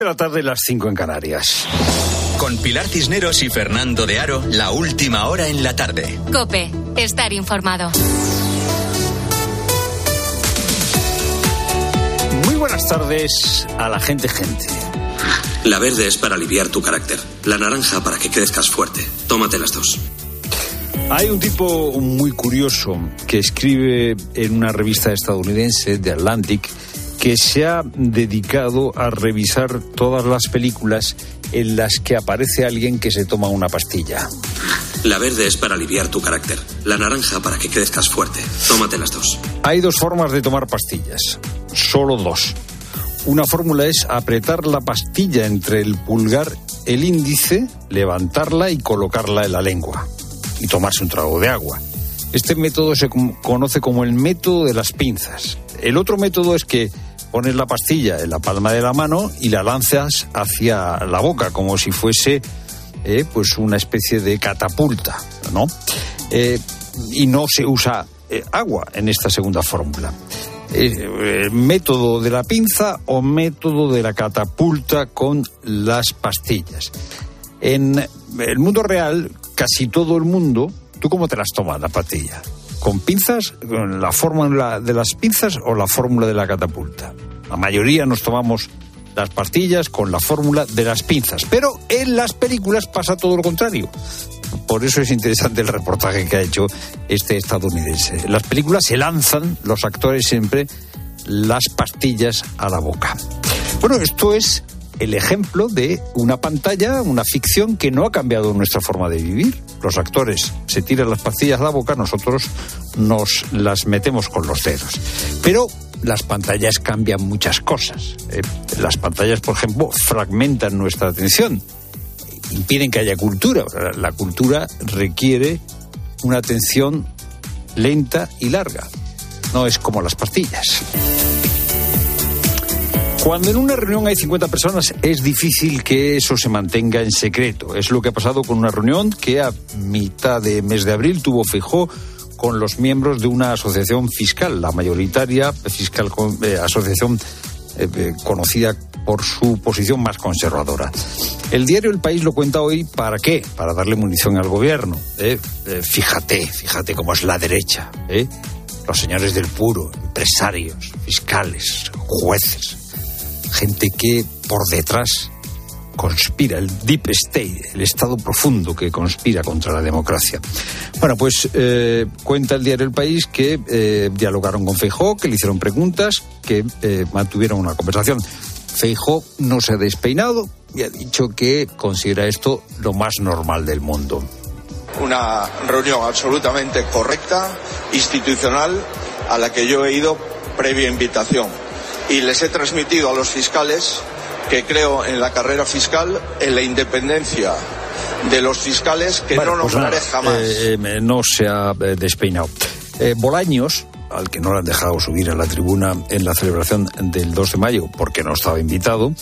De la tarde, las 5 en Canarias. Con Pilar Cisneros y Fernando de Aro, la última hora en la tarde. COPE, estar informado. Muy buenas tardes a la gente. La verde es para aliviar tu carácter. La naranja para que crezcas fuerte. Tómate las dos. Hay un tipo muy curioso que escribe en una revista estadounidense, The Atlantic, que se ha dedicado a revisar todas las películas en las que aparece alguien que se toma una pastilla. La verde es para aliviar tu carácter. La naranja para que crezcas fuerte. Tómate las dos. Hay dos formas de tomar pastillas. Solo dos. Una fórmula es apretar la pastilla entre el pulgar, el índice, levantarla y colocarla en la lengua. Y tomarse un trago de agua. Este método se conoce como el método de las pinzas. El otro método es que pones la pastilla en la palma de la mano y la lanzas hacia la boca, como si fuese pues una especie de catapulta, ¿no? Y no se usa agua en esta segunda fórmula. Método de la pinza o método de la catapulta con las pastillas. En el mundo real, casi todo el mundo, ¿tú cómo te las tomas la pastilla? ¿Con pinzas, con la fórmula de las pinzas o la fórmula de la catapulta? La mayoría nos tomamos las pastillas con la fórmula de las pinzas, pero en las películas pasa todo lo contrario. Por eso es interesante el reportaje que ha hecho este estadounidense. En las películas se lanzan los actores siempre las pastillas a la boca. Bueno, esto es el ejemplo de una pantalla, una ficción que no ha cambiado nuestra forma de vivir. Los actores se tiran las pastillas a la boca, nosotros nos las metemos con los dedos. Pero las pantallas cambian muchas cosas. Las pantallas, por ejemplo, fragmentan nuestra atención, impiden que haya cultura. La cultura requiere una atención lenta y larga. No es como las pastillas. Cuando en una reunión hay 50 personas, es difícil que eso se mantenga en secreto. Es lo que ha pasado con una reunión que a mitad de mes de abril tuvo Feijóo con los miembros de una asociación fiscal, la mayoritaria fiscal asociación conocida por su posición más conservadora. El diario El País lo cuenta hoy, ¿para qué? Para darle munición al gobierno. Fíjate cómo es la derecha. Los señores del puro, empresarios, fiscales, jueces. Gente que por detrás conspira, el deep state, el estado profundo que conspira contra la democracia. Bueno, pues cuenta el diario El País que dialogaron con Feijóo, que le hicieron preguntas, que mantuvieron una conversación. Feijóo no se ha despeinado y ha dicho que considera esto lo más normal del mundo. Una reunión absolutamente correcta, institucional, a la que yo he ido previa invitación. Y les he transmitido a los fiscales que creo en la carrera fiscal, en la independencia de los fiscales, que bueno, no nombraré jamás. No se ha despeinado. Bolaños, al que no le han dejado subir a la tribuna en la celebración del 2 de mayo, porque no estaba invitado,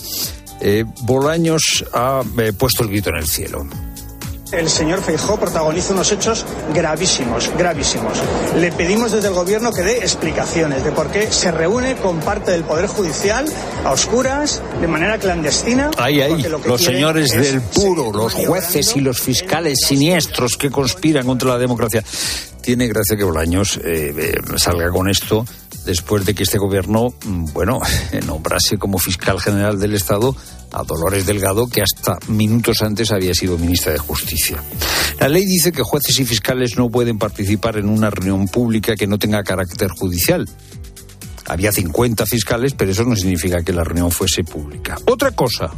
Bolaños ha puesto el grito en el cielo. El señor Feijóo protagoniza unos hechos gravísimos. Le pedimos desde el gobierno que dé explicaciones de por qué se reúne con parte del Poder Judicial a oscuras, de manera clandestina. Ahí, los señores del puro, los jueces y los fiscales siniestros que conspiran contra la democracia. Tiene gracia que Bolaños salga con esto después de que este gobierno, nombrase como fiscal general del Estado a Dolores Delgado, que hasta minutos antes había sido ministra de Justicia. La ley dice que jueces y fiscales no pueden participar en una reunión pública que no tenga carácter judicial. Había 50 fiscales, pero eso no significa que la reunión fuese pública. Otra cosa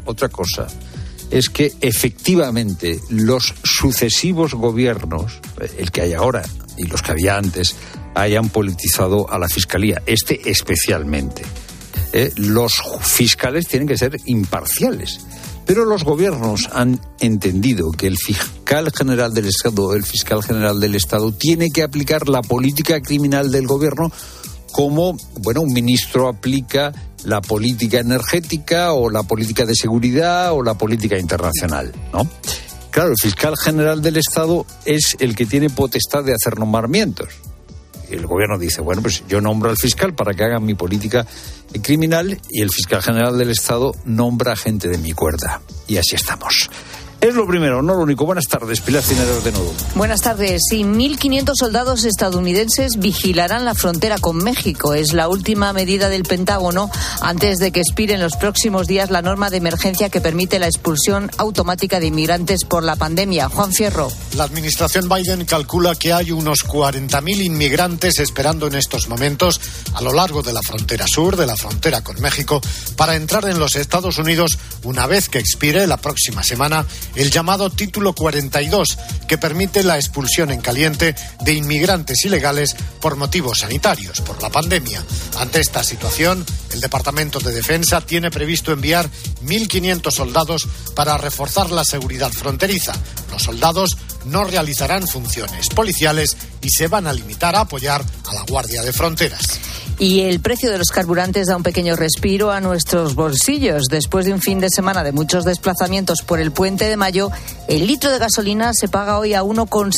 es que efectivamente los sucesivos gobiernos, el que hay ahora y los que había antes, hayan politizado a la Fiscalía, especialmente. Los fiscales tienen que ser imparciales, pero los gobiernos han entendido que el fiscal general del Estado tiene que aplicar la política criminal del gobierno como, un ministro aplica la política energética o la política de seguridad o la política internacional, ¿no? Claro, el fiscal general del Estado es el que tiene potestad de hacer nombramientos. el gobierno dice, bueno, pues yo nombro al fiscal para que haga mi política criminal y el fiscal general del Estado nombra gente de mi cuerda. Y así estamos. Es lo primero, no lo único. Buenas tardes, Pilar Cineros de nuevo. Buenas tardes. Sí, 1.500 soldados estadounidenses vigilarán la frontera con México. Es la última medida del Pentágono antes de que expire en los próximos días la norma de emergencia que permite la expulsión automática de inmigrantes por la pandemia. Juan Fierro. La administración Biden calcula que hay unos 40.000 inmigrantes esperando en estos momentos a lo largo de la frontera sur, de la frontera con México, para entrar en los Estados Unidos una vez que expire la próxima semana el llamado Título 42, que permite la expulsión en caliente de inmigrantes ilegales por motivos sanitarios, por la pandemia. Ante esta situación, el Departamento de Defensa tiene previsto enviar 1.500 soldados para reforzar la seguridad fronteriza. Los soldados no realizarán funciones policiales y se van a limitar a apoyar a la Guardia de Fronteras. Y el precio de los carburantes da un pequeño respiro a nuestros bolsillos. Después de un fin de semana de muchos desplazamientos por el Puente de Mayo, el litro de gasolina se paga hoy a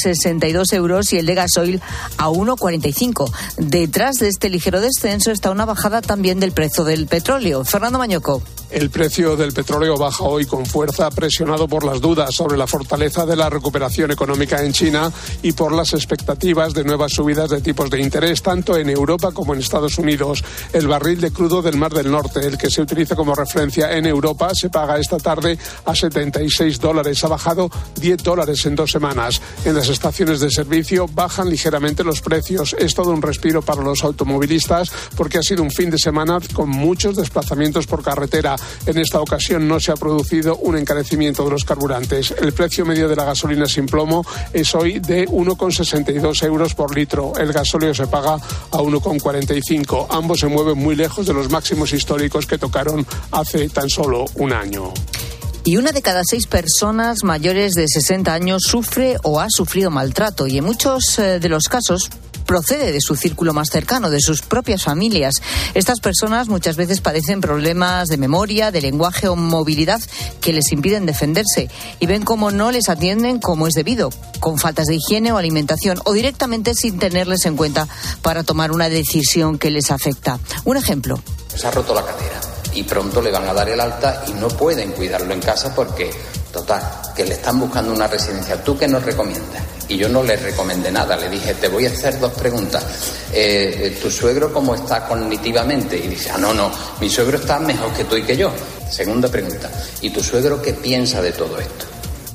1,62 euros y el de gasoil a 1,45. Detrás de este ligero descenso está una bajada también del precio del petróleo. Fernando Mañoco. El precio del petróleo baja hoy con fuerza, presionado por las dudas sobre la fortaleza de la recuperación económica en China y por las expectativas de nuevas subidas de tipos de interés, tanto en Europa como en Estados Unidos. El barril de crudo del Mar del Norte, el que se utiliza como referencia en Europa, se paga esta tarde a $76. Ha bajado $10 en 2 semanas. En las estaciones de servicio bajan ligeramente los precios. Es todo un respiro para los automovilistas porque ha sido un fin de semana con muchos desplazamientos por carretera. En esta ocasión no se ha producido un encarecimiento de los carburantes. El precio medio de la gasolina sin plomo es hoy de 1,62 euros por litro. El gasóleo se paga a 1,45. Ambos se mueven muy lejos de los máximos históricos que tocaron hace tan solo un año. Y 1 de cada 6 personas mayores de 60 años sufre o ha sufrido maltrato, y en muchos de los casos procede de su círculo más cercano, de sus propias familias. Estas personas muchas veces padecen problemas de memoria, de lenguaje o movilidad que les impiden defenderse y ven cómo no les atienden como es debido, con faltas de higiene o alimentación, o directamente sin tenerles en cuenta para tomar una decisión que les afecta. Un ejemplo. Se ha roto la cadera y pronto le van a dar el alta y no pueden cuidarlo en casa porque, total, que le están buscando una residencia. ¿Tú qué nos recomiendas? Y yo no le recomendé nada, le dije, te voy a hacer 2 preguntas. ¿Tu suegro cómo está cognitivamente? Y dice, no, mi suegro está mejor que tú y que yo. Segunda pregunta, ¿y tu suegro qué piensa de todo esto?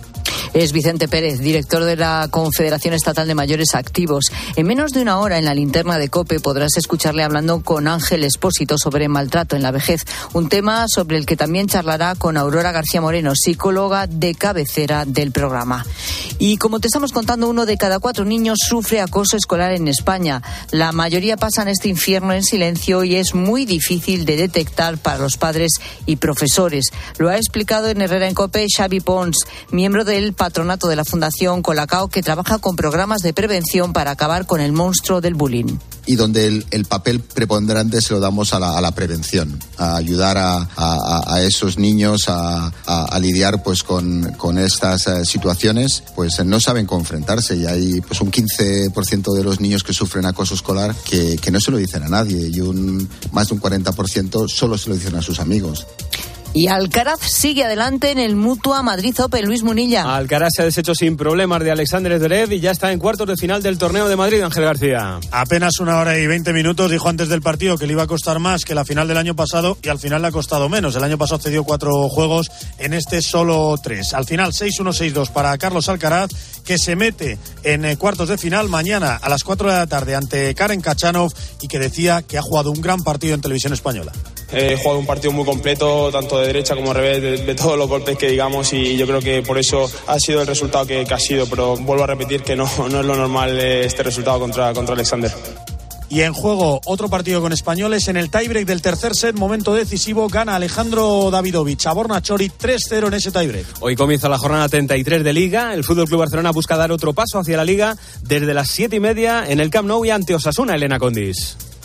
Es Vicente Pérez, director de la Confederación Estatal de Mayores Activos. En menos de 1 hora en la linterna de COPE podrás escucharle hablando con Ángel Expósito sobre maltrato en la vejez, un tema sobre el que también charlará con Aurora García Moreno, psicóloga de cabecera del programa. Y como te estamos contando, 1 de cada 4 niños sufre acoso escolar en España. La mayoría pasan este infierno en silencio y es muy difícil de detectar para los padres y profesores. Lo ha explicado en Herrera en COPE Xavi Pons, miembro del patronato de la Fundación Colacao, que trabaja con programas de prevención para acabar con el monstruo del bullying. Y donde el papel preponderante se lo damos a la prevención, a ayudar a esos niños a lidiar pues con estas situaciones, pues no saben cómo enfrentarse, y hay pues un 15% de los niños que sufren acoso escolar que no se lo dicen a nadie, y más de un 40% solo se lo dicen a sus amigos. Y Alcaraz sigue adelante en el Mutua Madrid Open. Luis Munilla. Alcaraz se ha deshecho sin problemas de Alexander Zverev y ya está en cuartos de final del Torneo de Madrid. Ángel García. Apenas 1 hora y 20 minutos. Dijo antes del partido que le iba a costar más que la final del año pasado, y al final le ha costado menos. El año pasado cedió 4 juegos, en este solo 3. Al final 6-1, 6-2 para Carlos Alcaraz, que se mete en cuartos de final mañana a las 4 de la tarde ante Karen Khachanov, y que decía que ha jugado un gran partido en televisión española. He jugado un partido muy completo, tanto de derecha como de revés, de todos los golpes que digamos, y yo creo que por eso ha sido el resultado que ha sido, pero vuelvo a repetir que no es lo normal este resultado contra Alexander. Y en juego otro partido con españoles en el tiebreak del tercer set, momento decisivo, gana Alejandro Davidovich a Borna Chori 3-0 en ese tiebreak. Hoy comienza la jornada 33 de Liga. El FC Barcelona busca dar otro paso hacia la Liga desde las 7:30 en el Camp Nou y ante Osasuna, Elena Condis.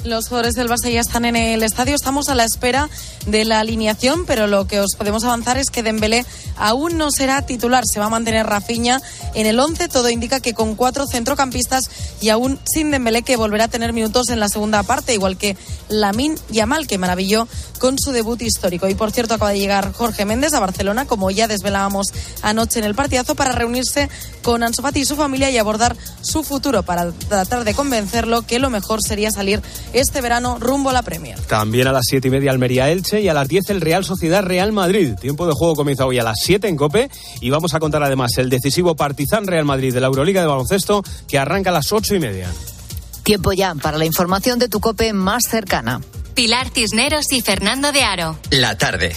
Los jugadores del Barça ya están en el estadio. Estamos a la espera de la alineación, pero lo que os podemos avanzar es que Dembélé aún no será titular. Se va a mantener Rafinha en el 11. Todo indica que con 4 centrocampistas y aún sin Dembélé, que volverá a tener minutos en la segunda parte, igual que Lamine Yamal, que maravilló con su debut histórico. Y por cierto, acaba de llegar Jorge Méndez a Barcelona, como ya desvelábamos anoche en el partidazo, para reunirse con Ansu Fati y su familia y abordar su futuro, para tratar de convencerlo que lo mejor sería salir este verano rumbo a la Premier. También a las 7:30 Almería-Elche y a las 10 el Real Sociedad-Real Madrid. Tiempo de juego comienza hoy a las 7 en COPE y vamos a contar además el decisivo Partizan-Real Madrid de la Euroliga de baloncesto, que arranca a las 8:30. Tiempo ya para la información de tu COPE más cercana. Pilar Cisneros y Fernando de Aro. La tarde.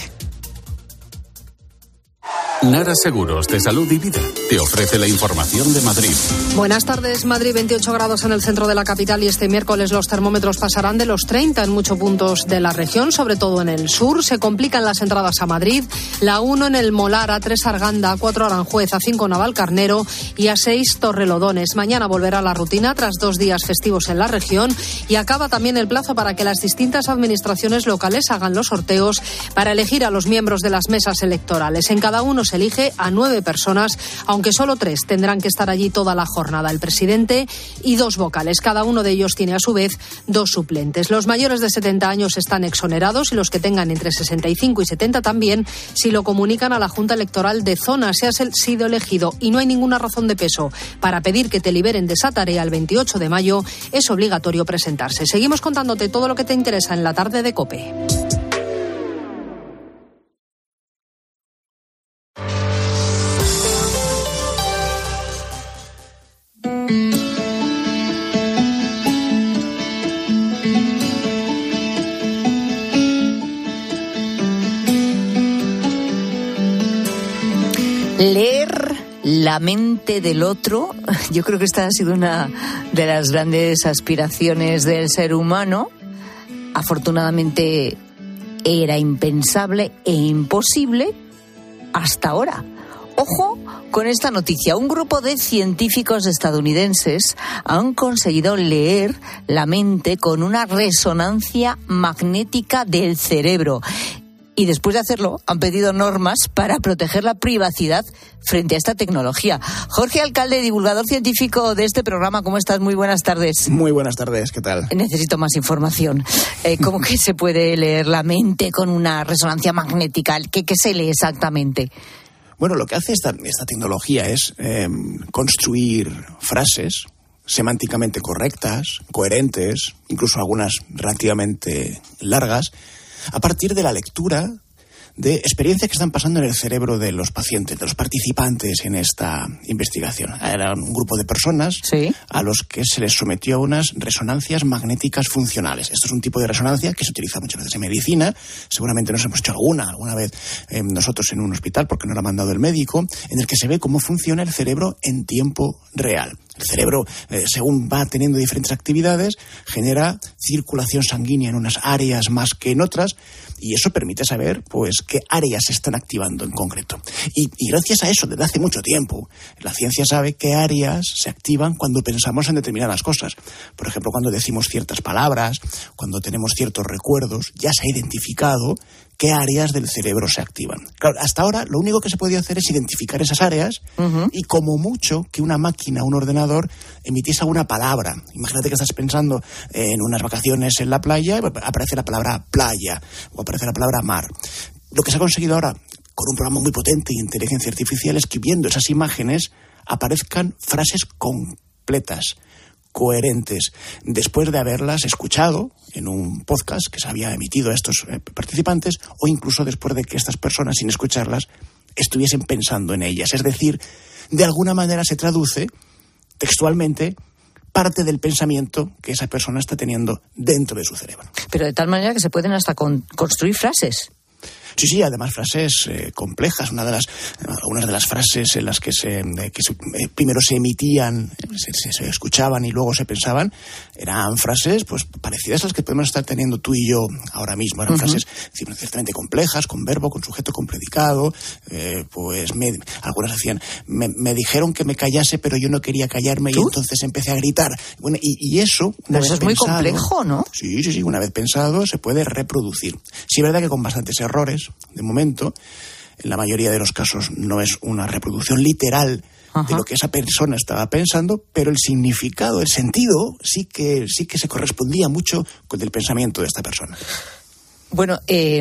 Nara Seguros de Salud y Vida te ofrece la información de Madrid. Buenas tardes. Madrid, 28 grados en el centro de la capital y este miércoles los termómetros pasarán de los 30 en muchos puntos de la región, sobre todo en el sur. Se complican las entradas a Madrid. La 1 en el Molar, A3 Arganda, A4 Aranjuez, A5 Navalcarnero y A6 Torrelodones. Mañana volverá la rutina tras 2 días festivos en la región y acaba también el plazo para que las distintas administraciones locales hagan los sorteos para elegir a los miembros de las mesas electorales. En cada uno se elige a 9 personas, aunque solo 3 tendrán que estar allí toda la jornada: el presidente y 2 vocales. Cada uno de ellos tiene a su vez 2 suplentes. Los mayores de 70 años están exonerados y los que tengan entre 65 y 70 también, si lo comunican a la Junta Electoral de zona. Si has sido elegido y no hay ninguna razón de peso para pedir que te liberen de esa tarea el 28 de mayo, es obligatorio presentarse. Seguimos contándote todo lo que te interesa en la tarde de COPE. Leer la mente del otro, yo creo que esta ha sido una de las grandes aspiraciones del ser humano. Afortunadamente era impensable e imposible hasta ahora. Ojo con esta noticia. Un grupo de científicos estadounidenses han conseguido leer la mente con una resonancia magnética del cerebro. Y después de hacerlo, han pedido normas para proteger la privacidad frente a esta tecnología. Jorge Alcalde, divulgador científico de este programa, ¿cómo estás? Muy buenas tardes. Muy buenas tardes, ¿qué tal? Necesito más información. ¿Cómo que se puede leer la mente con una resonancia magnética? ¿Qué se lee exactamente? Bueno, lo que hace esta tecnología es construir frases semánticamente correctas, coherentes, incluso algunas relativamente largas, a partir de la lectura de experiencias que están pasando en el cerebro de los pacientes, de los participantes en esta investigación. Era un grupo de personas a los que se les sometió a unas resonancias magnéticas funcionales. Esto es un tipo de resonancia que se utiliza muchas veces en medicina. Seguramente nos hemos hecho alguna vez nosotros en un hospital, porque nos lo ha mandado el médico, en el que se ve cómo funciona el cerebro en tiempo real. El cerebro, según va teniendo diferentes actividades, genera circulación sanguínea en unas áreas más que en otras, y eso permite saber pues qué áreas se están activando en concreto. Y gracias a eso, desde hace mucho tiempo, la ciencia sabe qué áreas se activan cuando pensamos en determinadas cosas. Por ejemplo, cuando decimos ciertas palabras, cuando tenemos ciertos recuerdos, ya se ha identificado qué áreas del cerebro se activan. Claro, hasta ahora lo único que se podía hacer es identificar esas áreas y como mucho que una máquina, un ordenador, emitiese alguna palabra. Imagínate que estás pensando en unas vacaciones en la playa, aparece la palabra playa o aparece la palabra mar. Lo que se ha conseguido ahora con un programa muy potente de inteligencia artificial es que viendo esas imágenes aparezcan frases completas, coherentes, después de haberlas escuchado en un podcast que se había emitido a estos participantes, o incluso después de que estas personas, sin escucharlas, estuviesen pensando en ellas. Es decir, de alguna manera se traduce textualmente parte del pensamiento que esa persona está teniendo dentro de su cerebro. Pero de tal manera que se pueden hasta construir frases. Sí, además frases complejas. Algunas de las frases en las que primero se emitían, se escuchaban y luego se pensaban, eran frases pues parecidas a las que podemos estar teniendo tú y yo ahora mismo. Eran frases ciertamente complejas, con verbo, con sujeto, con predicado. Algunas decían, me dijeron que me callase, pero yo no quería callarme. ¿Tú? Y entonces empecé a gritar. Bueno, y eso... Pero eso es muy complejo, ¿no? Sí, una vez pensado se puede reproducir. Sí, es verdad que con bastantes errores, de momento, en la mayoría de los casos no es una reproducción literal de lo que esa persona estaba pensando, pero el significado, el sentido, sí que se correspondía mucho con el pensamiento de esta persona. Bueno,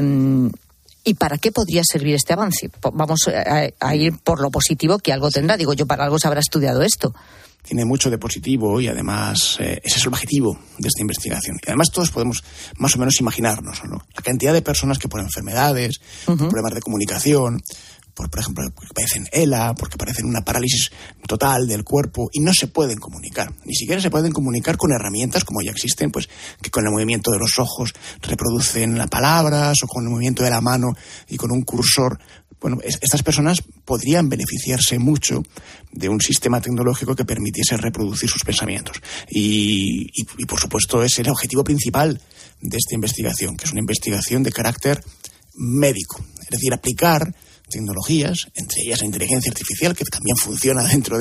¿y para qué podría servir este avance? Vamos a ir por lo positivo, que algo tendrá. Digo yo, para algo se habrá estudiado esto. Tiene mucho de positivo y además ese es el objetivo de esta investigación. Y además todos podemos más o menos imaginarnos, ¿no? La cantidad de personas que por enfermedades, por problemas de comunicación, por ejemplo, porque padecen ELA, porque padecen una parálisis total del cuerpo y no se pueden comunicar. Ni siquiera se pueden comunicar con herramientas como ya existen, pues que con el movimiento de los ojos reproducen las palabras o con el movimiento de la mano y con un cursor. Bueno, estas personas podrían beneficiarse mucho de un sistema tecnológico que permitiese reproducir sus pensamientos. Y por supuesto, es el objetivo principal de esta investigación, que es una investigación de carácter médico. Es decir, aplicar tecnologías, entre ellas la inteligencia artificial, que también funciona dentro de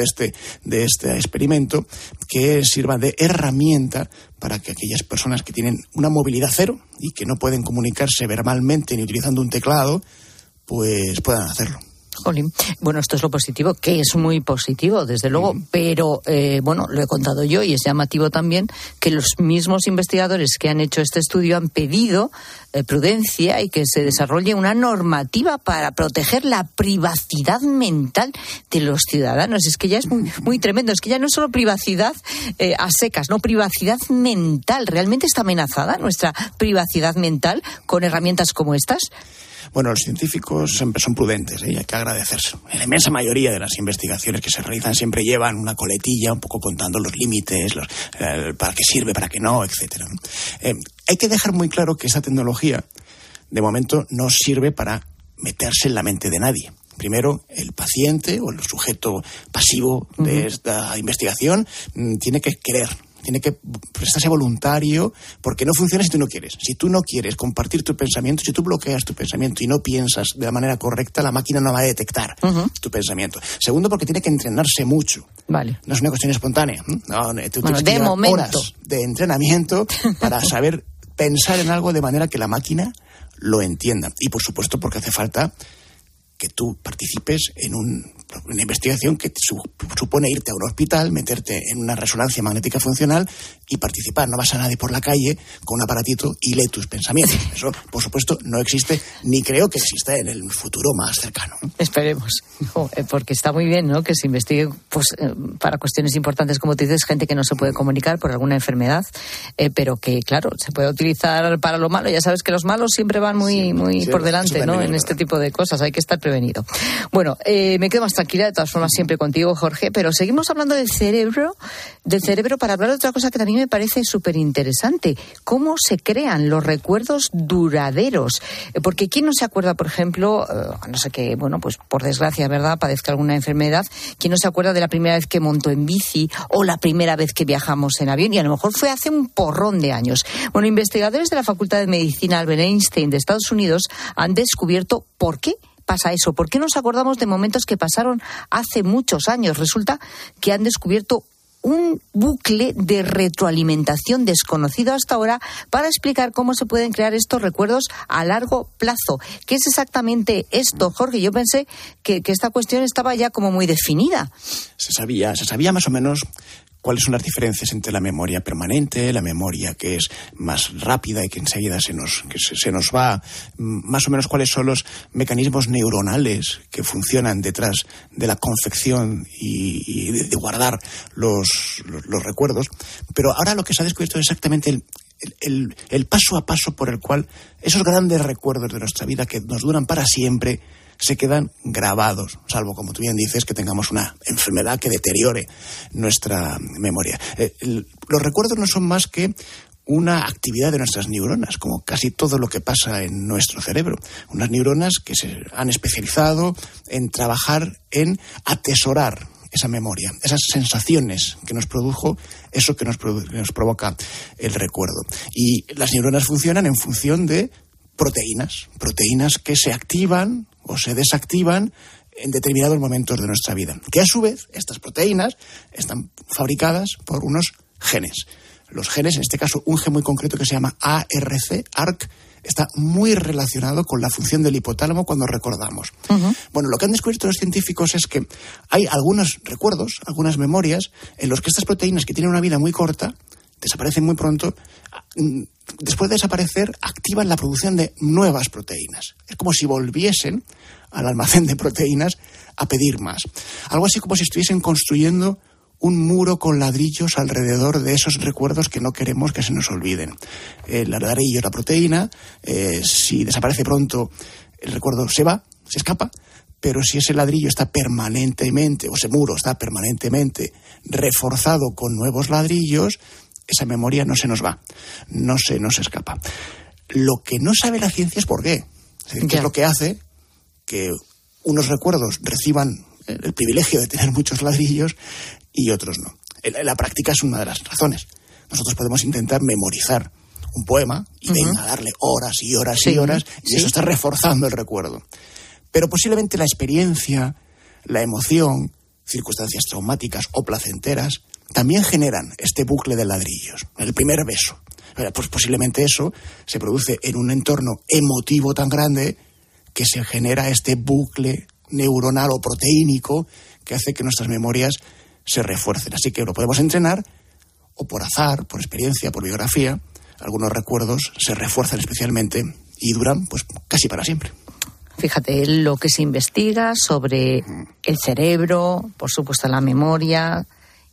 este experimento, que sirva de herramienta para que aquellas personas que tienen una movilidad cero y que no pueden comunicarse verbalmente ni utilizando un teclado, pues puedan hacerlo. Jolín. Bueno, esto es lo positivo, que es muy positivo, desde luego, pero lo he contado yo y es llamativo también que los mismos investigadores que han hecho este estudio han pedido prudencia y que se desarrolle una normativa para proteger la privacidad mental de los ciudadanos. Es que ya es muy tremendo, es que ya no es solo privacidad a secas, no, privacidad mental. ¿Realmente está amenazada nuestra privacidad mental con herramientas como estas? Bueno, los científicos siempre son prudentes, y hay que agradecerse. En la inmensa mayoría de las investigaciones que se realizan siempre llevan una coletilla, un poco contando los límites, para qué sirve, para qué no, etcétera. Hay que dejar muy claro que esta tecnología, de momento, no sirve para meterse en la mente de nadie. Primero, el paciente o el sujeto pasivo de esta investigación tiene que querer. Tiene que prestarse voluntario, porque no funciona si tú no quieres. Si tú no quieres compartir tu pensamiento, si tú bloqueas tu pensamiento y no piensas de la manera correcta, la máquina no va a detectar tu pensamiento. Segundo, porque tiene que entrenarse mucho. Vale. No es una cuestión espontánea. No, tú tienes que llevar horas de entrenamiento para saber pensar en algo de manera que la máquina lo entienda. Y por supuesto, porque hace falta que tú participes en una investigación que supone irte a un hospital, meterte en una resonancia magnética funcional y participar. No vas a nadie por la calle con un aparatito y lee tus pensamientos. Eso, por supuesto, no existe, ni creo que exista en el futuro más cercano. Esperemos, porque está muy bien, ¿no?, que se investigue para cuestiones importantes, como tú dices, gente que no se puede comunicar por alguna enfermedad, pero que, claro, se puede utilizar para lo malo. Ya sabes que los malos siempre van muy por delante, ¿no?, en este tipo de cosas. Hay que estar prevenido. Bueno, me quedo más tranquila, de todas formas, siempre contigo, Jorge, pero seguimos hablando del cerebro para hablar de otra cosa que también me parece súper interesante. ¿Cómo se crean los recuerdos duraderos? Porque ¿quién no se acuerda, por ejemplo, no sé qué, pues por desgracia, ¿verdad?, padezca alguna enfermedad? ¿Quién no se acuerda de la primera vez que montó en bici o la primera vez que viajamos en avión? Y a lo mejor fue hace un porrón de años. Bueno, investigadores de la Facultad de Medicina Albert Einstein de Estados Unidos han descubierto por qué pasa eso. ¿Por qué nos acordamos de momentos que pasaron hace muchos años? Resulta que han descubierto un bucle de retroalimentación desconocido hasta ahora para explicar cómo se pueden crear estos recuerdos a largo plazo. ¿Qué es exactamente esto, Jorge? Yo pensé que esta cuestión estaba ya como muy definida. Se sabía más o menos cuáles son las diferencias entre la memoria permanente, la memoria que es más rápida y que enseguida se nos va, más o menos cuáles son los mecanismos neuronales que funcionan detrás de la confección y de guardar los recuerdos. Pero ahora lo que se ha descubierto es exactamente el paso a paso por el cual esos grandes recuerdos de nuestra vida que nos duran para siempre se quedan grabados, salvo, como tú bien dices, que tengamos una enfermedad que deteriore nuestra memoria. Los recuerdos no son más que una actividad de nuestras neuronas, como casi todo lo que pasa en nuestro cerebro. Unas neuronas que se han especializado en trabajar en atesorar esa memoria, esas sensaciones que nos produjo eso que nos provoca el recuerdo. Y las neuronas funcionan en función de proteínas que se activan o se desactivan en determinados momentos de nuestra vida. Que a su vez, estas proteínas están fabricadas por unos genes. Los genes, en este caso, un gen muy concreto que se llama ARC, está muy relacionado con la función del hipotálamo cuando recordamos. Bueno, lo que han descubierto los científicos es que hay algunos recuerdos, algunas memorias, en los que estas proteínas que tienen una vida muy corta, desaparecen muy pronto, después de desaparecer, activan la producción de nuevas proteínas. Es como si volviesen al almacén de proteínas a pedir más. Algo así como si estuviesen construyendo un muro con ladrillos alrededor de esos recuerdos que no queremos que se nos olviden. El ladrillo es la proteína, si desaparece pronto, el recuerdo se va, se escapa, pero si ese ladrillo está permanentemente, o ese muro está permanentemente reforzado con nuevos ladrillos, esa memoria no se nos va, no se nos escapa. Lo que no sabe la ciencia es por qué. Es decir, qué es lo que hace que unos recuerdos reciban el privilegio de tener muchos ladrillos y otros no. La práctica es una de las razones. Nosotros podemos intentar memorizar un poema y venga a darle horas y horas y horas, y eso está reforzando el recuerdo. Pero posiblemente la experiencia, la emoción, circunstancias traumáticas o placenteras también generan este bucle de ladrillos. El primer beso. Pues posiblemente eso se produce en un entorno emotivo tan grande que se genera este bucle neuronal o proteínico que hace que nuestras memorias se refuercen. Así que lo podemos entrenar, o por azar, por experiencia, por biografía. Algunos recuerdos se refuerzan especialmente y duran pues casi para siempre. Fíjate, lo que se investiga sobre el cerebro, por supuesto la memoria,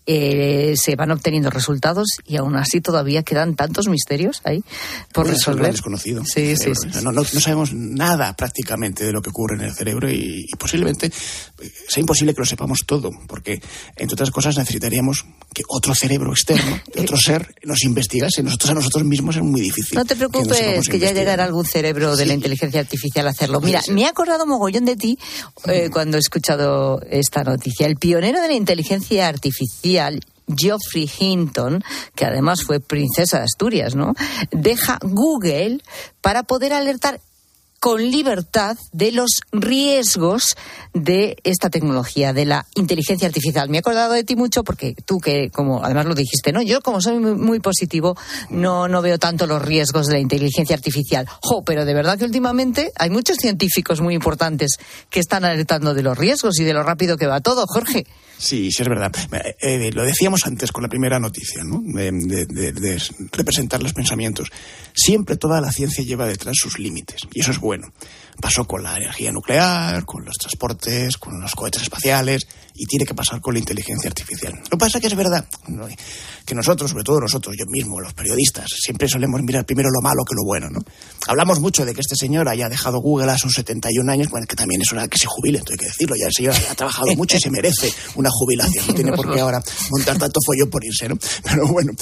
se van obteniendo resultados y aún así todavía quedan tantos misterios ahí por resolver. Es desconocido. Sí. No sabemos nada prácticamente de lo que ocurre en el cerebro y posiblemente sea imposible que lo sepamos todo, porque entre otras cosas necesitaríamos que otro cerebro externo, de otro ser, nos investigase. Nosotros a nosotros mismos es muy difícil. No te preocupes, que ya llegará algún cerebro de la inteligencia artificial a hacerlo. Mira, me he acordado mogollón de ti cuando he escuchado esta noticia. El pionero de la inteligencia artificial, Geoffrey Hinton, que además fue princesa de Asturias, ¿no?, deja Google para poder alertar con libertad de los riesgos de esta tecnología, de la inteligencia artificial. Me he acordado de ti mucho porque tú, que como además lo dijiste, ¿no? Yo, como soy muy positivo, no veo tanto los riesgos de la inteligencia artificial. Pero de verdad que últimamente hay muchos científicos muy importantes que están alertando de los riesgos y de lo rápido que va todo, Jorge. Sí, es verdad. Lo decíamos antes con la primera noticia, ¿no?, de representar los pensamientos. Siempre toda la ciencia lleva detrás sus límites, y eso es bueno. Pasó con la energía nuclear, con los transportes, con los cohetes espaciales, y tiene que pasar con la inteligencia artificial. Lo que pasa es que es verdad que nosotros, sobre todo nosotros, yo mismo, los periodistas, siempre solemos mirar primero lo malo que lo bueno, ¿no? Hablamos mucho de que este señor haya dejado Google a sus 71 años, bueno, que también es hora que se jubile, entonces hay que decirlo, ya el señor ha trabajado mucho y se merece una jubilación, no tiene por qué ahora montar tanto follón por irse, ¿no? Pero bueno,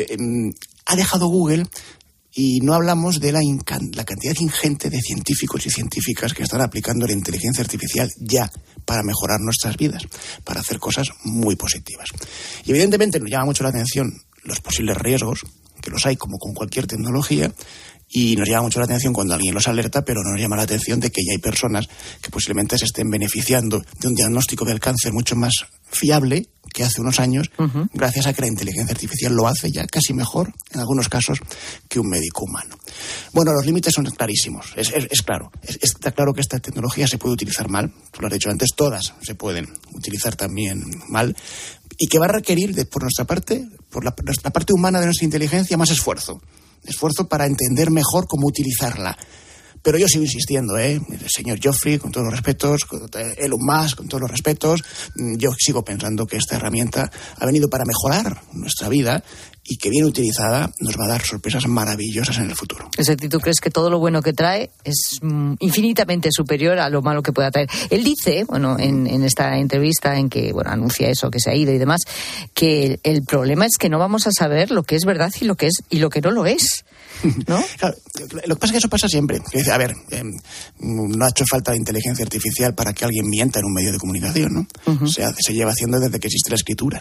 ha dejado Google. Y no hablamos de la cantidad ingente de científicos y científicas que están aplicando la inteligencia artificial ya para mejorar nuestras vidas, para hacer cosas muy positivas. Y evidentemente nos llama mucho la atención los posibles riesgos, que los hay como con cualquier tecnología, y nos llama mucho la atención cuando alguien los alerta, pero no nos llama la atención de que ya hay personas que posiblemente se estén beneficiando de un diagnóstico del cáncer mucho más fiable que hace unos años, gracias a que la inteligencia artificial lo hace ya casi mejor, en algunos casos, que un médico humano. Bueno, los límites son clarísimos, es claro. Está claro que esta tecnología se puede utilizar mal, tú lo has dicho antes, todas se pueden utilizar también mal, y que va a requerir, por nuestra parte, por la parte humana de nuestra inteligencia, más esfuerzo para entender mejor cómo utilizarla. Pero yo sigo insistiendo, el señor Geoffrey, con todos los respetos, Elon Musk, con todos los respetos, yo sigo pensando que esta herramienta ha venido para mejorar nuestra vida y que bien utilizada nos va a dar sorpresas maravillosas en el futuro. Es decir, ¿tú crees que todo lo bueno que trae es infinitamente superior a lo malo que pueda traer? Él dice, en esta entrevista en que anuncia eso, que se ha ido y demás, que el problema es que no vamos a saber lo que es verdad y lo que no lo es, ¿no? Claro, lo que pasa es que eso pasa siempre. A ver, no ha hecho falta la inteligencia artificial para que alguien mienta en un medio de comunicación, ¿no? Uh-huh. Se lleva haciendo desde que existe la escritura.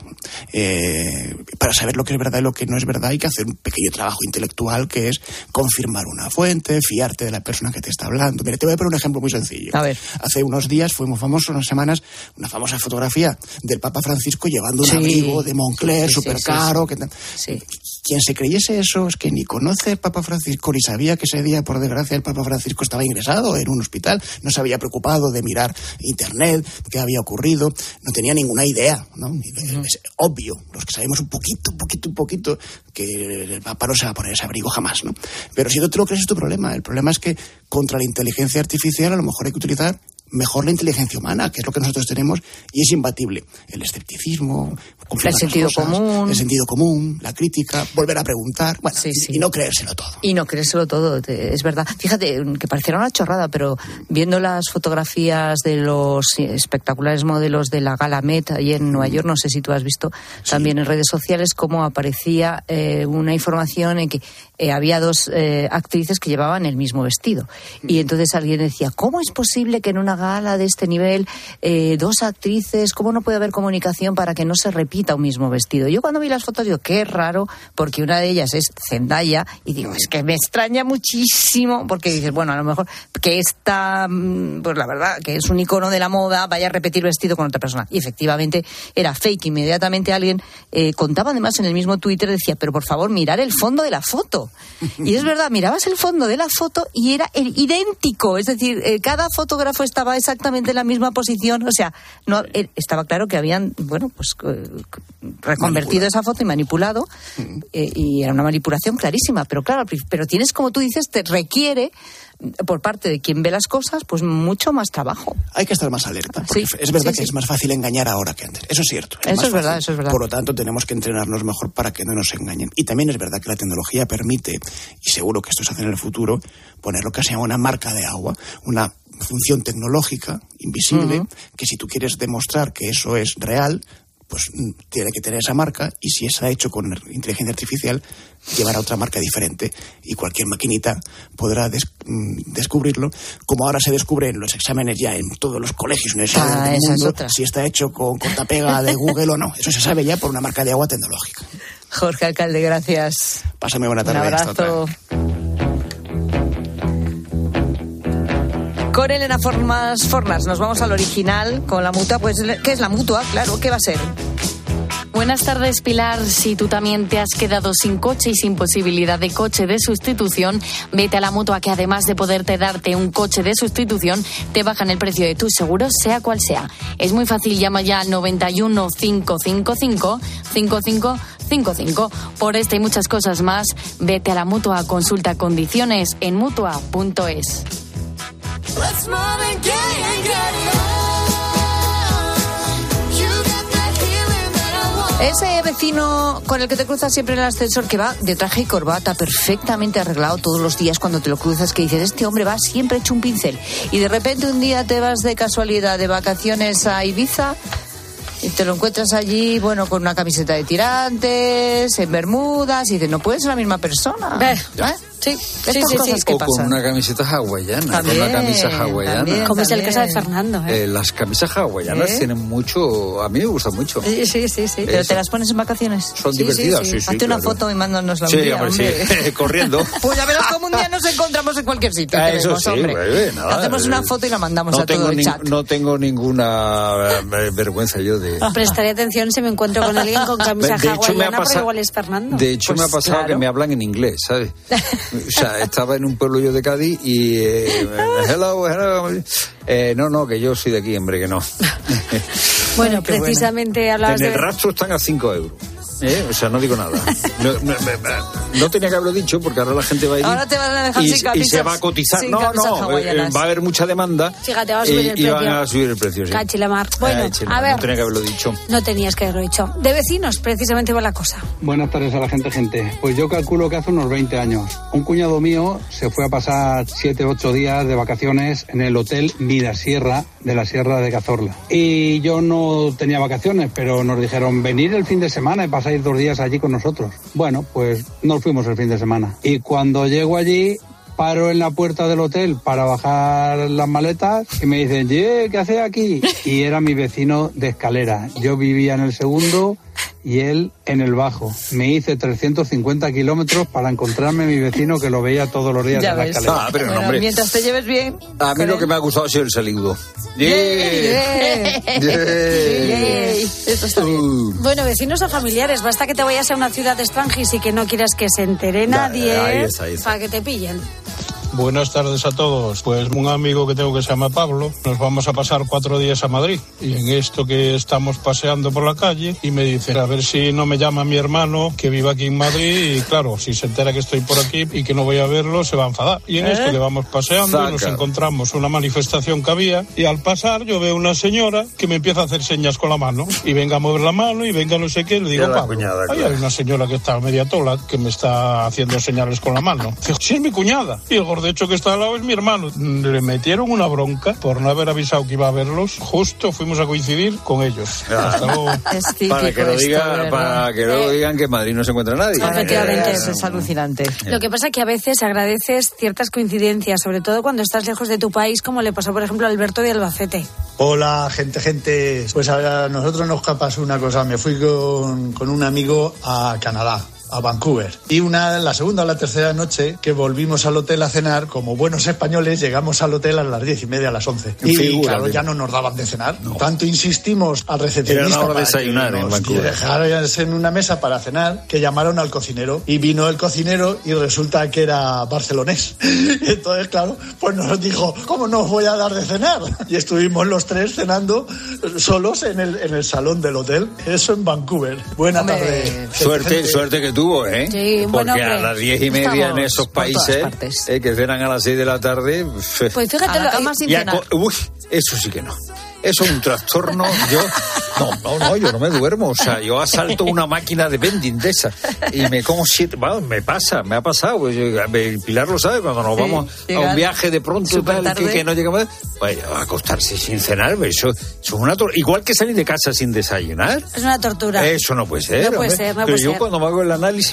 Para saber lo que es verdad y lo que no es verdad hay que hacer un pequeño trabajo intelectual, que es confirmar una fuente, fiarte de la persona que te está hablando. Mira, te voy a poner un ejemplo muy sencillo. A ver. Hace unos días fue muy famoso, unas semanas, una famosa fotografía del Papa Francisco llevando un abrigo de Moncler súper caro. Sí. Quien se creyese eso es que ni conoce al Papa Francisco, ni sabía que ese día, por desgracia, el Papa Francisco estaba ingresado en un hospital, no se había preocupado de mirar internet, qué había ocurrido, no tenía ninguna idea, ¿no? Es obvio, los que sabemos un poquito, que el Papa no se va a poner ese abrigo jamás, ¿no? Pero si no te lo crees es tu problema. El problema es que contra la inteligencia artificial a lo mejor hay que utilizar mejor la inteligencia humana, que es lo que nosotros tenemos, y es imbatible. El escepticismo, el sentido común, la crítica, volver a preguntar, y no creérselo todo. Y no creérselo todo, es verdad. Fíjate, que pareciera una chorrada, pero viendo las fotografías de los espectaculares modelos de la Gala Met ayer en Nueva York, no sé si tú has visto también en redes sociales cómo aparecía una información en que había dos actrices que llevaban el mismo vestido. Y entonces alguien decía, ¿cómo es posible que en una gala de este nivel dos actrices, cómo no puede haber comunicación para que no se repita un mismo vestido? Yo cuando vi las fotos digo, qué raro, porque una de ellas es Zendaya, y digo, es que me extraña muchísimo, porque dices, bueno, a lo mejor que esta, pues la verdad, que es un icono de la moda, vaya a repetir vestido con otra persona. Y efectivamente era fake. Inmediatamente alguien contaba además en el mismo Twitter, decía, pero por favor, mirar el fondo de la foto. Y es verdad, mirabas el fondo de la foto y era idéntico, es decir, cada fotógrafo estaba exactamente en la misma posición, o sea, no estaba claro que habían, reconvertido esa foto y manipulado, y era una manipulación clarísima, pero claro, pero tienes, como tú dices, te requiere por parte de quien ve las cosas, pues mucho más trabajo. Hay que estar más alerta, porque es verdad que es más fácil engañar ahora que antes. Eso es cierto. Eso es verdad. Por lo tanto, tenemos que entrenarnos mejor para que no nos engañen. Y también es verdad que la tecnología permite, y seguro que esto se hace en el futuro, poner lo que se llama una marca de agua, una función tecnológica invisible, que si tú quieres demostrar que eso es real, pues tiene que tener esa marca, y si está hecho con inteligencia artificial, llevará otra marca diferente, y cualquier maquinita podrá descubrirlo, como ahora se descubre en los exámenes ya en todos los colegios universidades del mundo, si está hecho con cortapega de Google o no. Eso se sabe ya por una marca de agua tecnológica. Jorge Alcalde, gracias. Pásame buena tarde. Un abrazo. Con Elena Fornas nos vamos al original con la mutua. Pues, ¿qué es la mutua? Claro, ¿qué va a ser? Buenas tardes, Pilar. Si tú también te has quedado sin coche y sin posibilidad de coche de sustitución, vete a la mutua, que además de poderte darte un coche de sustitución, te bajan el precio de tus seguros, sea cual sea. Es muy fácil, llama ya al 91 555 5555. Por esta y muchas cosas más, vete a la mutua, consulta condiciones en mutua.es. Ese vecino con el que te cruzas siempre en el ascensor, que va de traje y corbata, perfectamente arreglado todos los días, cuando te lo cruzas, que dices, este hombre va siempre hecho un pincel, y de repente un día te vas de casualidad de vacaciones a Ibiza y te lo encuentras allí, con una camiseta de tirantes, en bermudas, y dices, no puede ser la misma persona. Sí, cosas que o pasan. Con una camiseta hawaiana. También, con una camisa hawaiana. Como es el caso de Fernando. Las camisas hawaianas tienen mucho. A mí me gustan mucho. Sí. ¿Pero te las pones en vacaciones? Son divertidas, sí. Hazte una foto y mándanosla un día, hombre. Corriendo. Pues ya verás cómo un día nos encontramos en cualquier sitio. Eso sí, nada, hacemos una foto y la mandamos a todo el chat. No tengo ninguna vergüenza yo de. Prestaré atención si me encuentro con alguien con camisa hawaiana, pero igual es Fernando. De hecho, me ha pasado que me hablan en inglés, ¿sabes? O sea, estaba en un pueblo yo de Cádiz y hello. No, que yo soy de aquí, hombre, que no. Bueno, precisamente hablabas en el rastro están a 5 euros. O sea, no digo nada. No tenía que haberlo dicho porque ahora la gente va a ir. Ahora te van a dejar sin camisas. Y se va a cotizar. No, va a haber mucha demanda. Fíjate, va a subir el precio. Y van a subir el precio, sí. Cachilamar. Bueno, a ver. No tenía que haberlo dicho. No tenías que haberlo dicho. De vecinos, precisamente va la cosa. Buenas tardes a la gente. Pues yo calculo que hace unos 20 años. Un cuñado mío se fue a pasar 7-8 días de vacaciones en el hotel Mirasierra de la Sierra de Cazorla. Y yo no tenía vacaciones, pero nos dijeron venir el fin de semana y pasáis 2 días allí con nosotros. Bueno, pues nos fuimos el fin de semana. Y cuando llego allí, paro en la puerta del hotel para bajar las maletas y me dicen, ¿qué haces aquí? Y era mi vecino de escalera. Yo vivía en el segundo y él en el bajo. Me hice 350 kilómetros para encontrarme a mi vecino que lo veía todos los días en la escalera. Pero no, hombre. Mientras te lleves bien. A mí lo que me ha gustado ha sido el saludo. Eso está bien. Bueno, vecinos o familiares, basta que te vayas a una ciudad extranjera y que no quieras que se entere nadie ahí está. Para que te pillen. Buenas tardes a todos. Pues un amigo que tengo que se llama Pablo, nos vamos a pasar 4 días a Madrid. Y en esto que estamos paseando por la calle, y me dice, a ver si no me llama mi hermano, que vive aquí en Madrid, y claro, si se entera que estoy por aquí y que no voy a verlo, se va a enfadar. Y en esto que vamos paseando, y nos encontramos una manifestación que había, y al pasar yo veo una señora que me empieza a hacer señas con la mano, y venga a mover la mano, y venga no sé qué, le digo, Pablo, hay una señora que está a media tola, que me está haciendo señales con la mano. Digo, sí, es mi cuñada. Y el de hecho que está al lado es mi hermano. Le metieron una bronca por no haber avisado que iba a verlos. Justo fuimos a coincidir con ellos. Hasta luego. Para que luego digan que en Madrid no se encuentra nadie. Efectivamente. Eso es alucinante. Lo que pasa es que a veces agradeces ciertas coincidencias, sobre todo cuando estás lejos de tu país, como le pasó, por ejemplo, a Alberto de Albacete. Hola, gente. Pues a nosotros nos pasó una cosa. Me fui con un amigo a Canadá, a Vancouver. Y la segunda o la tercera noche que volvimos al hotel a cenar, como buenos españoles, llegamos al hotel a las 10:30, a las 11. Y claro, ya no nos daban de cenar. No. Tanto insistimos al recepcionista era una hora de desayunar en Vancouver. Dejarse en una mesa para cenar, que llamaron al cocinero. Y vino el cocinero y resulta que era barcelonés. Y entonces, claro, pues nos dijo, ¿cómo no os voy a dar de cenar? Y estuvimos los 3 cenando solos en el salón del hotel. Eso en Vancouver. Buena tarde. Suerte que tuvo, ¿eh? Sí, porque bueno, a las 10:30 en esos países que cenan a las 6 de la tarde. Pues fíjate, eso sí que no. Eso es un trastorno. Yo no me duermo. O sea, yo asalto una máquina de vending de esas y me como 7. Bueno, me ha pasado. Pues, Pilar lo sabe, cuando nos vamos a un viaje de pronto tal, que no llegamos, pues a acostarse sin cenar. Eso es una igual que salir de casa sin desayunar. Es una tortura. Eso no puede ser. No puede ser. Pero yo cuando me hago el análisis.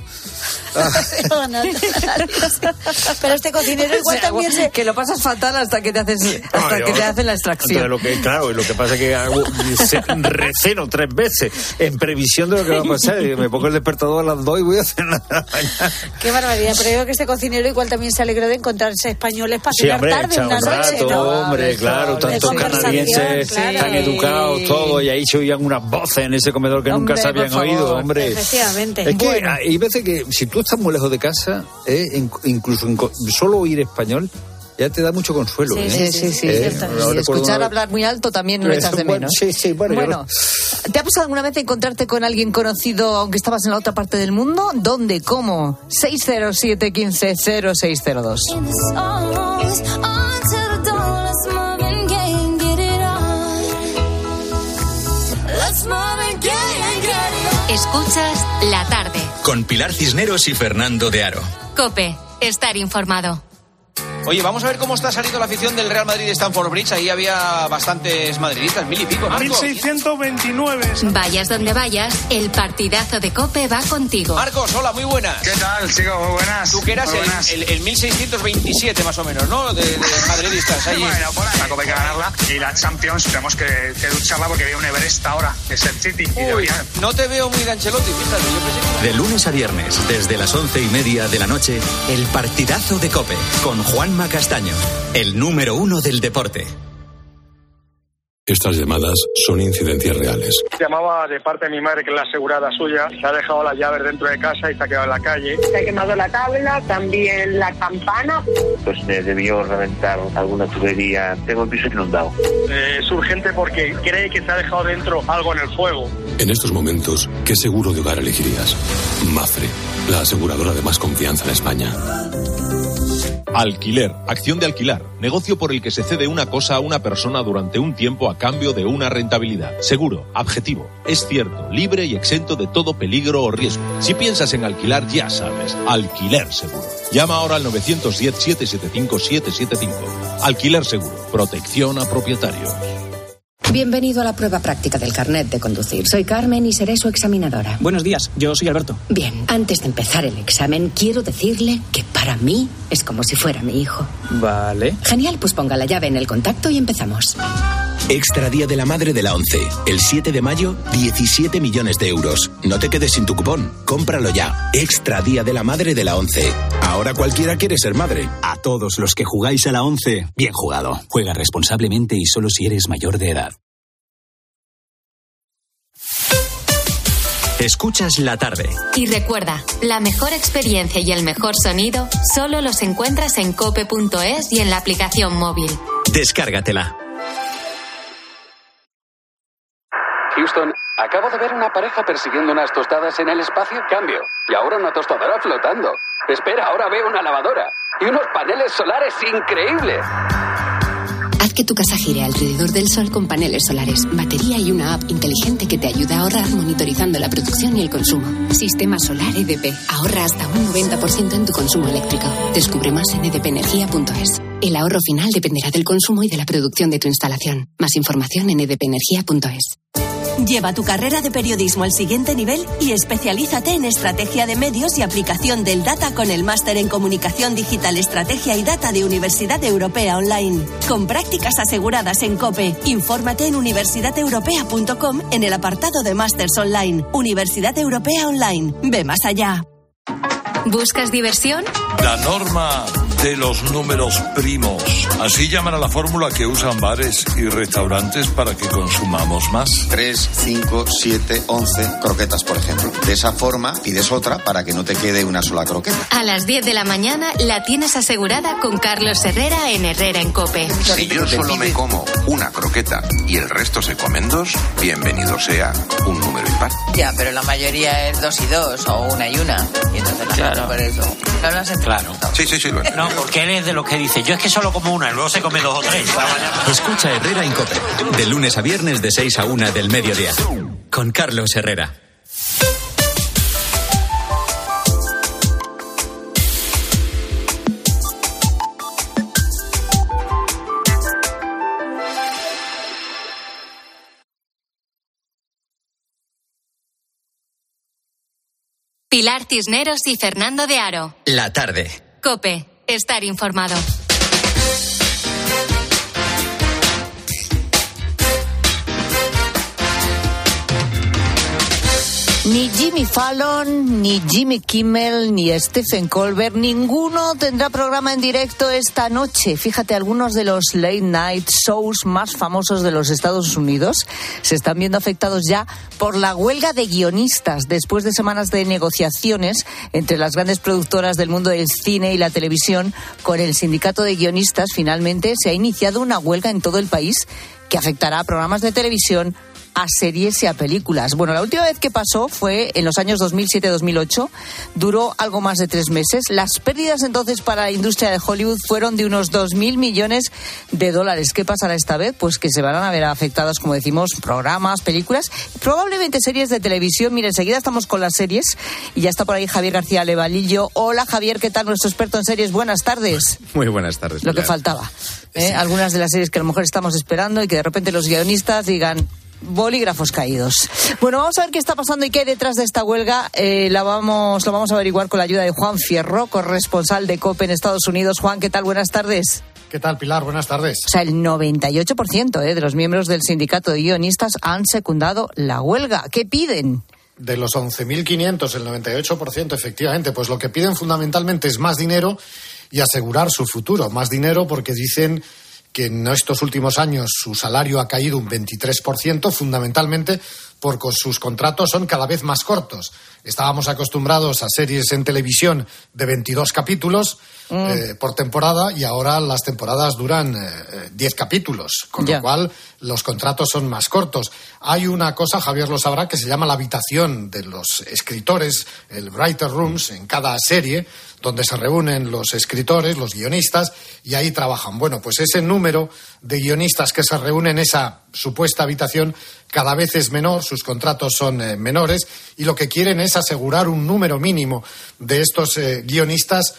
Pero este cocinero igual también que lo pasas fatal hasta que te hacen la extracción. Lo que pasa es que hago receno 3 veces en previsión de lo que va a pasar. Me pongo el despertador a las 2 y voy a cenar a la mañana. Qué barbaridad. Pero creo que este cocinero igual también se alegró de encontrarse españoles para cenar tarde una noche, ¿no? Hombre, claro, tantos canadienses tan educados todos, y ahí se oían unas voces en ese comedor que nunca se habían oído, hombre. Efectivamente. Es que hay veces que si tú estás muy lejos de casa, incluso solo oír español ya te da mucho consuelo. Sí. Y escuchar hablar muy alto también no lo echas de menos. Bueno, ¿te ha pasado alguna vez encontrarte con alguien conocido aunque estabas en la otra parte del mundo? ¿Dónde? ¿Cómo? 607-15-0602. Escuchas La Tarde. Con Pilar Cisneros y Fernando de Aro. COPE. Estar informado. Oye, vamos a ver cómo está saliendo la afición del Real Madrid de Stamford Bridge. Ahí había bastantes madridistas, 1000 y pico, Marcos. 1629. Vayas donde vayas, el partidazo de COPE va contigo. Marcos, hola, muy buenas. ¿Qué tal, chicos? Muy buenas. Tú que eras el 1627 más o menos, ¿no? De madridistas ahí. Bueno, por ahí. La COPE hay que ganarla y la Champions tenemos que lucharla porque viene un Everest ahora, que es el City. No te veo muy de Ancelotti, fíjate. Yo pensé que... De lunes a viernes, desde las 11:30 de la noche, el partidazo de COPE con Juanma Castaño, el número 1 del deporte. Estas llamadas son incidencias reales. Llamaba de parte de mi madre, que es la asegurada suya. Se ha dejado las llaves dentro de casa y se ha quedado en la calle. Se ha quemado la tabla, también la campana. Pues me debió reventar alguna tubería. Tengo el piso inundado. Es urgente porque cree que se ha dejado dentro algo en el fuego. En estos momentos, ¿qué seguro de hogar elegirías? Mafre, la aseguradora de más confianza en España. Alquiler, acción de alquilar, negocio por el que se cede una cosa a una persona durante un tiempo a cambio de una rentabilidad. Seguro, objetivo, es cierto, libre y exento de todo peligro o riesgo. Si piensas en alquilar, ya sabes, Alquiler Seguro. Llama ahora al 910-775-775. Alquiler Seguro, protección a propietarios. Bienvenido a la prueba práctica del carnet de conducir. Soy Carmen y seré su examinadora. Buenos días, yo soy Alberto. Bien, antes de empezar el examen, quiero decirle que para mí es como si fuera mi hijo. Vale. Genial, pues ponga la llave en el contacto y empezamos. Extra Día de la Madre de la ONCE. El 7 de mayo, 17 millones de euros. No te quedes sin tu cupón. Cómpralo ya. Extra Día de la Madre de la ONCE. Ahora cualquiera quiere ser madre. A todos los que jugáis a la ONCE, bien jugado. Juega responsablemente y solo si eres mayor de edad. Escuchas la tarde. Y recuerda, la mejor experiencia y el mejor sonido solo los encuentras en cope.es y en la aplicación móvil. Descárgatela. Houston, acabo de ver una pareja persiguiendo unas tostadas en el espacio. Cambio. Y ahora una tostadora flotando. Espera, ahora veo una lavadora. Y unos paneles solares increíbles. Haz que tu casa gire alrededor del sol con paneles solares, batería y una app inteligente que te ayuda a ahorrar monitorizando la producción y el consumo. Sistema Solar EDP. Ahorra hasta un 90% en tu consumo eléctrico. Descubre más en edpenergia.es. El ahorro final dependerá del consumo y de la producción de tu instalación. Más información en edpenergia.es. Lleva tu carrera de periodismo al siguiente nivel y especialízate en estrategia de medios y aplicación del data con el máster en Comunicación Digital, Estrategia y Data de Universidad Europea Online. Con prácticas aseguradas en COPE. Infórmate en universidadeuropea.com en el apartado de Másters Online. Universidad Europea Online. Ve más allá. ¿Buscas diversión? La norma de los números primos. Así llaman a la fórmula que usan bares y restaurantes para que consumamos más. 3, 5, 7, 11 croquetas, por ejemplo. De esa forma pides otra para que no te quede una sola croqueta. A las 10 de la mañana la tienes asegurada con Carlos Herrera en Herrera en COPE. Si yo solo me como una croqueta y el resto se comen dos, bienvenido sea un número impar. Ya, pero la mayoría es 2 y 2 o 1 y 1. Y entonces la gente por eso. ¿No lo has entendido? Claro. Sí, lo entiendo. No, porque él es de los que dice, yo es que solo como una y luego se come 2 o 3. Escucha Herrera en COPE. De lunes a viernes de 6 a 1 del mediodía. Con Carlos Herrera. Pilar Cisneros y Fernando de Aro. La tarde. COPE. Estar informado. Ni Jimmy Fallon, ni Jimmy Kimmel, ni Stephen Colbert, ninguno tendrá programa en directo esta noche. Fíjate, algunos de los late night shows más famosos de los Estados Unidos se están viendo afectados ya por la huelga de guionistas. Después de semanas de negociaciones entre las grandes productoras del mundo del cine y la televisión con el sindicato de guionistas, finalmente se ha iniciado una huelga en todo el país que afectará a programas de televisión, a series y a películas. Bueno, la última vez que pasó fue en los años 2007-2008. Duró algo más de 3 meses. Las pérdidas entonces para la industria de Hollywood fueron de unos 2.000 millones de dólares. ¿Qué pasará esta vez? Pues que se van a ver afectados, como decimos, programas, películas, probablemente series de televisión. Mira, enseguida estamos con las series y ya está por ahí Javier García Levalillo. Hola, Javier, ¿qué tal? Nuestro experto en series. Buenas tardes. Muy buenas tardes. Lo que faltaba. Algunas de las series que a lo mejor estamos esperando y que de repente los guionistas digan: bolígrafos caídos. Bueno, vamos a ver qué está pasando y qué hay detrás de esta huelga. Lo vamos a averiguar con la ayuda de Juan Fierro, corresponsal de COPE en Estados Unidos. Juan, ¿qué tal? Buenas tardes. ¿Qué tal, Pilar? Buenas tardes. O sea, el 98% de los miembros del sindicato de guionistas han secundado la huelga. ¿Qué piden? De los 11.500, el 98%, efectivamente. Pues lo que piden fundamentalmente es más dinero y asegurar su futuro. Más dinero porque dicen que en estos últimos años su salario ha caído un 23%, fundamentalmente porque sus contratos son cada vez más cortos. Estábamos acostumbrados a series en televisión de 22 capítulos por temporada, y ahora las temporadas duran 10 capítulos, con lo cual los contratos son más cortos. Hay una cosa, Javier lo sabrá, que se llama la habitación de los escritores, el writer rooms, en cada serie, donde se reúnen los escritores, los guionistas, y ahí trabajan. Bueno, pues ese número de guionistas que se reúnen en esa supuesta habitación cada vez es menor, sus contratos son menores, y lo que quieren es asegurar un número mínimo de estos guionistas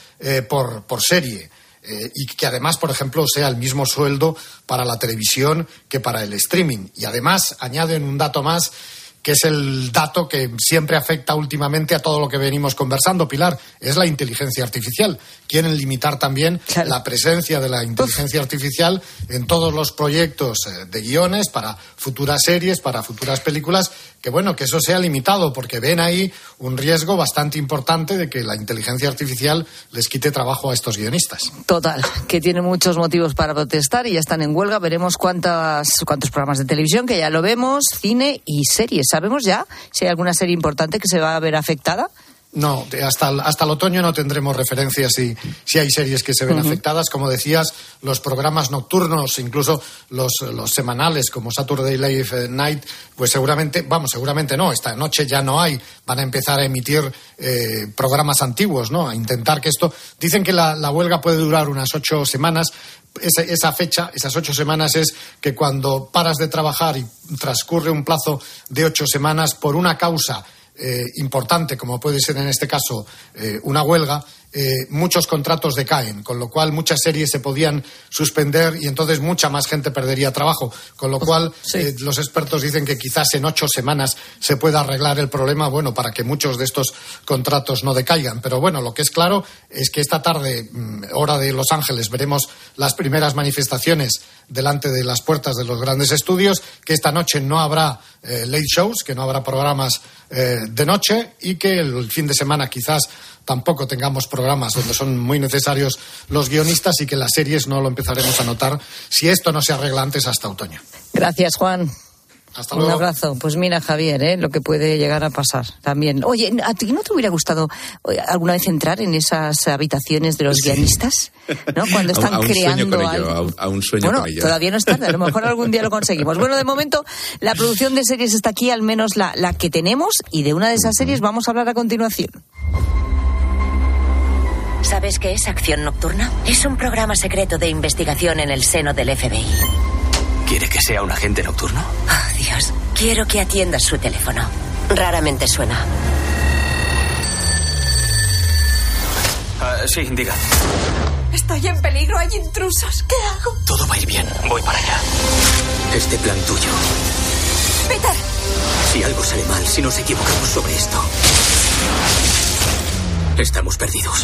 por serie. Y que además, por ejemplo, sea el mismo sueldo para la televisión que para el streaming. Y además añaden un dato más, que es el dato que siempre afecta últimamente a todo lo que venimos conversando, Pilar, es la inteligencia artificial. Quieren limitar también la presencia de la inteligencia artificial en todos los proyectos de guiones para futuras series, para futuras películas, que bueno, que eso sea limitado, porque ven ahí un riesgo bastante importante de que la inteligencia artificial les quite trabajo a estos guionistas. Total, que tiene muchos motivos para protestar y ya están en huelga. Veremos cuántos programas de televisión, que ya lo vemos, cine y series. ¿Sabemos ya si hay alguna serie importante que se va a ver afectada? No, hasta el otoño no tendremos referencias si hay series que se ven afectadas. Como decías, los programas nocturnos, incluso los semanales como Saturday Night, pues seguramente no, esta noche ya no hay. Van a empezar a emitir programas antiguos, ¿no? A intentar que esto... Dicen que la huelga puede durar unas 8 semanas. Esa fecha, esas 8 semanas, es que cuando paras de trabajar y transcurre un plazo de 8 semanas por una causa importante, como puede ser en este caso una huelga, muchos contratos decaen, con lo cual muchas series se podían suspender y entonces mucha más gente perdería trabajo, con lo cual los expertos dicen que quizás en 8 semanas se pueda arreglar el problema, bueno, para que muchos de estos contratos no decaigan. Pero bueno, lo que es claro es que esta tarde, hora de Los Ángeles, veremos las primeras manifestaciones delante de las puertas de los grandes estudios, que esta noche no habrá late shows, que no habrá programas de noche, y que el fin de semana quizás tampoco tengamos programas donde son muy necesarios los guionistas, y que las series no lo empezaremos a notar si esto no se arregla antes, hasta otoño. Gracias, Juan. Hasta luego. Un abrazo. Pues mira, Javier, lo que puede llegar a pasar también. Oye, ¿a ti no te hubiera gustado alguna vez entrar en esas habitaciones de los guionistas? ¿No? Cuando están creando algo. A un sueño con ello. Todavía no es tarde, a lo mejor algún día lo conseguimos. Bueno, de momento la producción de series está aquí, al menos la que tenemos, y de una de esas series vamos a hablar a continuación. ¿Sabes qué es Acción Nocturna? Es un programa secreto de investigación en el seno del FBI. ¿Quiere que sea un agente nocturno? Oh, Dios. Quiero que atiendas su teléfono. Raramente suena. Sí, diga. Estoy en peligro, hay intrusos. ¿Qué hago? Todo va a ir bien. Voy para allá. Este plan tuyo. ¡Peter! Si algo sale mal, si nos equivocamos sobre esto, estamos perdidos.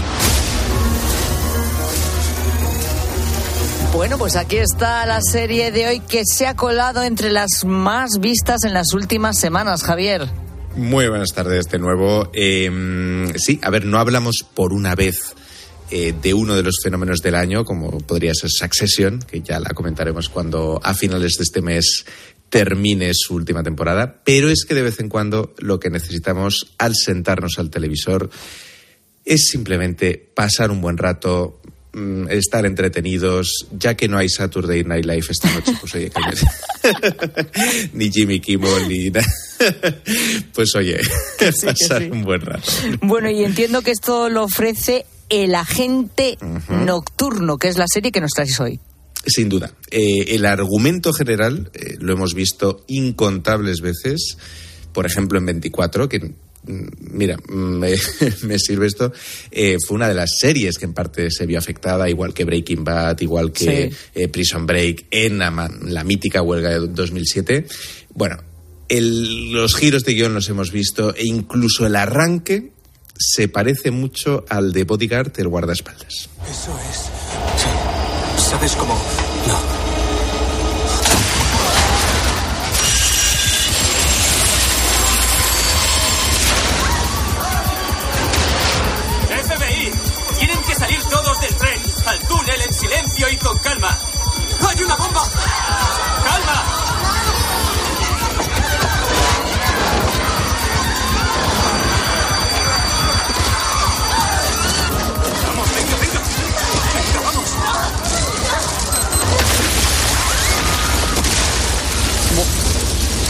Bueno, pues aquí está la serie de hoy que se ha colado entre las más vistas en las últimas semanas, Javier. Muy buenas tardes de nuevo. Sí, a ver, no hablamos por una vez de uno de los fenómenos del año, como podría ser Succession, que ya la comentaremos cuando a finales de este mes termine su última temporada, pero es que de vez en cuando lo que necesitamos al sentarnos al televisor es simplemente pasar un buen rato, estar entretenidos, ya que no hay Saturday Night Live esta noche, pues oye, ni Jimmy Kimmel, ni nada. Pues oye, sí, pasar un buen rato. Bueno, y entiendo que esto lo ofrece El Agente Nocturno, que es la serie que nos traes hoy. Sin duda. El argumento general lo hemos visto incontables veces, por ejemplo en 24, que... Mira, me sirve esto. Fue una de las series que en parte se vio afectada, igual que Breaking Bad, igual que Prison Break, en la mítica huelga de 2007. Bueno, los giros de guión los hemos visto, e incluso el arranque se parece mucho al de Bodyguard, el guardaespaldas. Eso es. Sí. ¿Sabes cómo? No. ¡Al túnel en silencio y con calma! ¡Ayuda!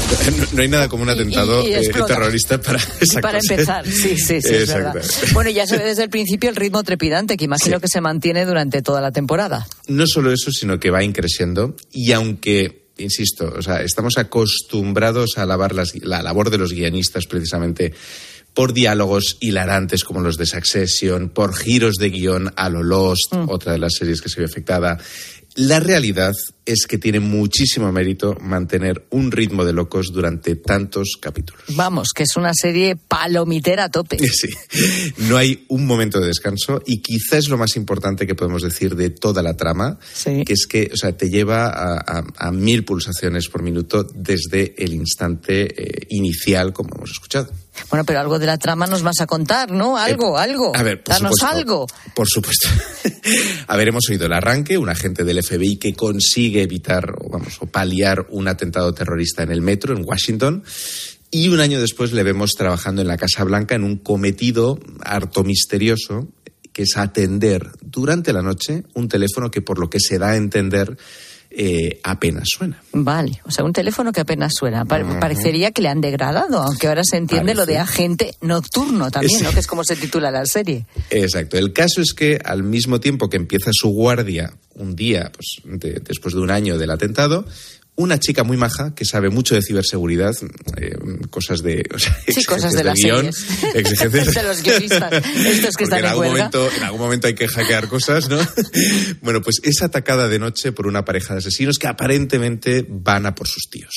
No hay nada como un atentado terrorista para esa para cosa. empezar, sí, es verdad. Bueno, ya se ve desde el principio el ritmo trepidante, que imagino que se mantiene durante toda la temporada. No solo eso, sino que va increciendo, y aunque, insisto, o sea, estamos acostumbrados a alabar la labor de los guionistas precisamente por diálogos hilarantes como los de Succession, por giros de guión a lo Lost, otra de las series que se vio afectada. La realidad es que tiene muchísimo mérito mantener un ritmo de locos durante tantos capítulos. Vamos, que es una serie palomitera a tope. Sí, no hay un momento de descanso, y quizás es lo más importante que podemos decir de toda la trama, que es que, o sea, te lleva a 1000 pulsaciones por minuto desde el instante inicial, como hemos escuchado. Bueno, pero algo de la trama nos vas a contar, ¿no? Algo. A ver, danos algo. Por supuesto. A ver, hemos oído el arranque, un agente del FBI que consigue evitar o paliar un atentado terrorista en el metro en Washington, y un año después le vemos trabajando en la Casa Blanca en un cometido harto misterioso, que es atender durante la noche un teléfono que, por lo que se da a entender, apenas suena. Vale, o sea, un teléfono que apenas suena. Parecería que le han degradado, aunque ahora se entiende lo de agente nocturno también, ¿no? Que es como se titula la serie. Exacto. El caso es que al mismo tiempo que empieza su guardia un día, pues, después de un año del atentado, una chica muy maja que sabe mucho de ciberseguridad, cosas de, o sea, cosas de las guión, exigencias de los guionistas, estos que están en huelga. En algún momento hay que hackear cosas, ¿no? Bueno, pues es atacada de noche por una pareja de asesinos que aparentemente van a por sus tíos.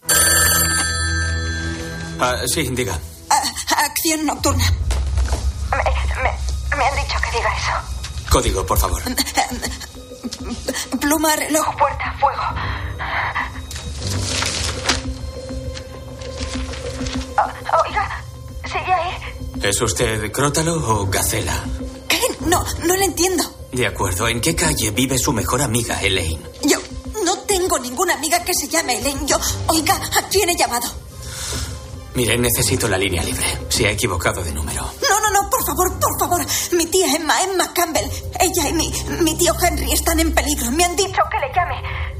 Sí, diga. Acción nocturna. Me han dicho que diga eso. Código, por favor. Pluma, reloj, puerta, fuego. Oiga, ¿sigue ahí? ¿Es usted Crótalo o Gacela? ¿Qué? No le entiendo. De acuerdo. ¿En qué calle vive su mejor amiga, Elaine? Yo no tengo ninguna amiga que se llame Elaine. Oiga, ¿a quién he llamado? Mire, necesito la línea libre. Se ha equivocado de número. No, por favor. Mi tía Emma Campbell. Ella y mi tío Henry están en peligro. Me han dicho que le llame.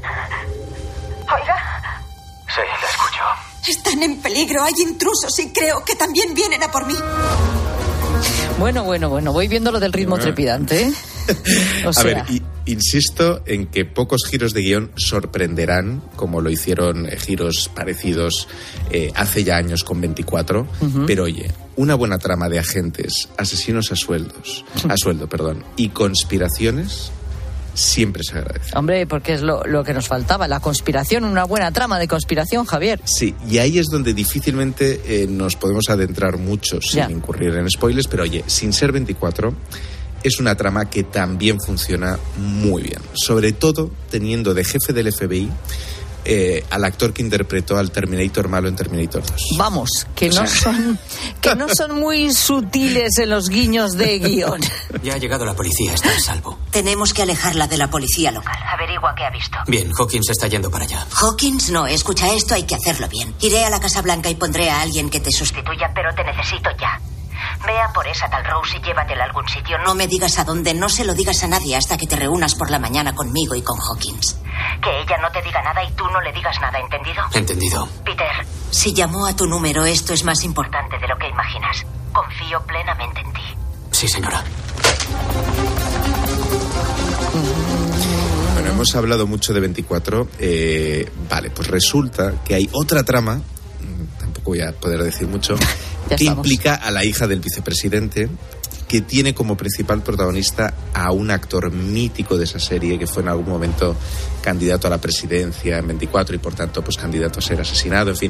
Oiga. Sí, la escucho. Están en peligro, hay intrusos y creo que también vienen a por mí. Bueno, voy viendo lo del ritmo trepidante, ¿eh? A ver, insisto en que pocos giros de guión sorprenderán, como lo hicieron giros parecidos hace ya años con 24, pero oye, una buena trama de agentes, asesinos a sueldo, y conspiraciones siempre se agradece. Hombre, porque es lo que nos faltaba, la conspiración, una buena trama de conspiración, Javier. Sí, y ahí es donde difícilmente nos podemos adentrar mucho sin incurrir en spoilers, pero oye, sin ser 24, es una trama que también funciona muy bien, sobre todo teniendo de jefe del FBI al actor que interpretó al Terminator malo en Terminator 2. Vamos, que no son muy sutiles en los guiños de guión. Ya ha llegado la policía, está a salvo. Tenemos que alejarla de la policía local. Averigua qué ha visto. Bien, Hawkins está yendo para allá. Hawkins, no, escucha esto, hay que hacerlo bien. Iré a la Casa Blanca y pondré a alguien que te sustituya, pero te necesito ya. Ve a por esa tal Rose y llévatela a algún sitio. No me digas a dónde, no se lo digas a nadie hasta que te reúnas por la mañana conmigo y con Hawkins. Que ella no te diga nada y tú no le digas nada, ¿entendido? Entendido. Peter, si llamó a tu número, esto es más importante de lo que imaginas. Confío plenamente en ti. Sí, señora. Bueno, hemos hablado mucho de 24. Vale, pues resulta que hay otra trama, tampoco voy a poder decir mucho, que implica a la hija del vicepresidente, que tiene como principal protagonista a un actor mítico de esa serie que fue en algún momento candidato a la presidencia en 24 y por tanto pues candidato a ser asesinado. En fin,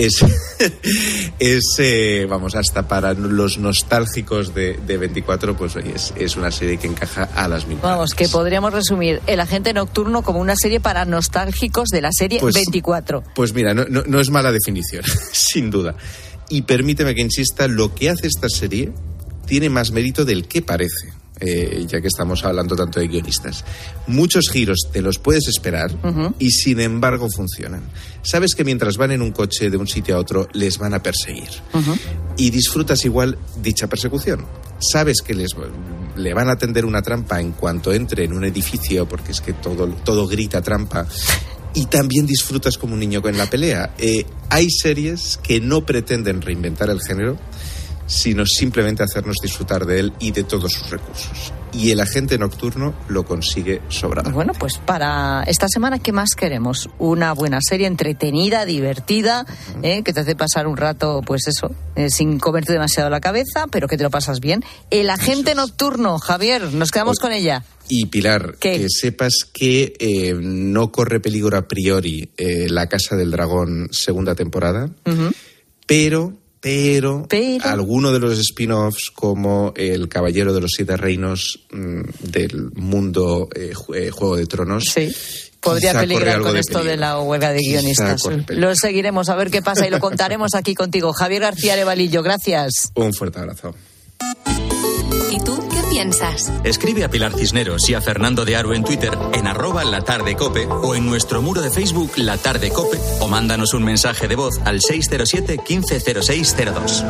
vamos, hasta para los nostálgicos de 24, pues oye, es una serie que encaja a las mil. Vamos, que podríamos resumir El Agente Nocturno como una serie para nostálgicos de la serie 24. Pues mira, no es mala definición, sin duda. Y permíteme que insista, lo que hace esta serie tiene más mérito del que parece, ya que estamos hablando tanto de guionistas. Muchos giros te los puedes esperar y sin embargo funcionan. Sabes que mientras van en un coche de un sitio a otro les van a perseguir y disfrutas igual dicha persecución. Sabes que le van a tender una trampa en cuanto entre en un edificio, porque es que todo grita trampa. y también disfrutas como un niño con la pelea. Hay series que no pretenden reinventar el género, sino simplemente hacernos disfrutar de él y de todos sus recursos. Y El agente nocturno lo consigue sobrado. Bueno, pues para esta semana, ¿qué más queremos? Una buena serie entretenida, divertida, que te hace pasar un rato, pues eso, sin comerte demasiado la cabeza, pero que te lo pasas bien. El agente nocturno, Javier, nos quedamos con ella. Y Pilar, que sepas que no corre peligro a priori La Casa del Dragón segunda temporada, pero alguno de los spin-offs, como El Caballero de los Siete Reinos del mundo Juego de Tronos, podría peligrar con esto de la huelga de guionistas. Lo seguiremos a ver qué pasa y lo contaremos aquí contigo. Javier García Arevalillo, gracias. Un fuerte abrazo. ¿Y tú qué piensas? Escribe a Pilar Cisneros y a Fernando de Aro en Twitter en @latardecope o en nuestro muro de Facebook La Tarde Cope, o mándanos un mensaje de voz al 607 150602.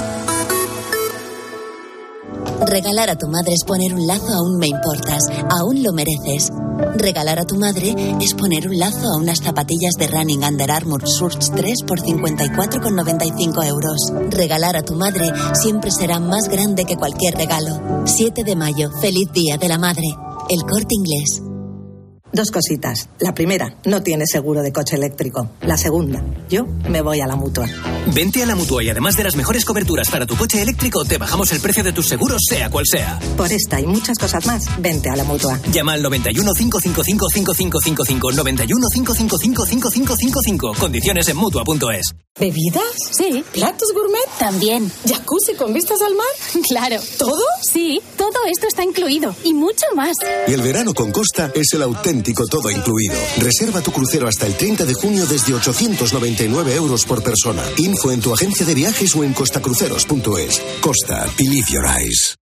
Regalar a tu madre es poner un lazo a un Me Importas, aún lo mereces. Regalar a tu madre es poner un lazo a unas zapatillas de running Under Armour Surge 3 por 54,95 euros. Regalar a tu madre siempre será más grande que cualquier regalo. 7 de mayo, feliz Día de la Madre. El Corte Inglés. Dos cositas. La primera, no tienes seguro de coche eléctrico. La segunda, yo me voy a la Mutua. Vente a la Mutua y además de las mejores coberturas para tu coche eléctrico, te bajamos el precio de tus seguros, sea cual sea. Por esta y muchas cosas más, vente a la Mutua. Llama al 91 555 5555, 91 555 5555. Condiciones en Mutua.es. ¿Bebidas? Sí. ¿Platos gourmet? También. ¿Jacuzzi con vistas al mar? Claro. ¿Todo? Sí, todo esto está incluido y mucho más. Y el verano con Costa es el auténtico todo incluido. Reserva tu crucero hasta el 30 de junio desde 899 euros por persona. Info en tu agencia de viajes o en costacruceros.es. Costa, believe your eyes.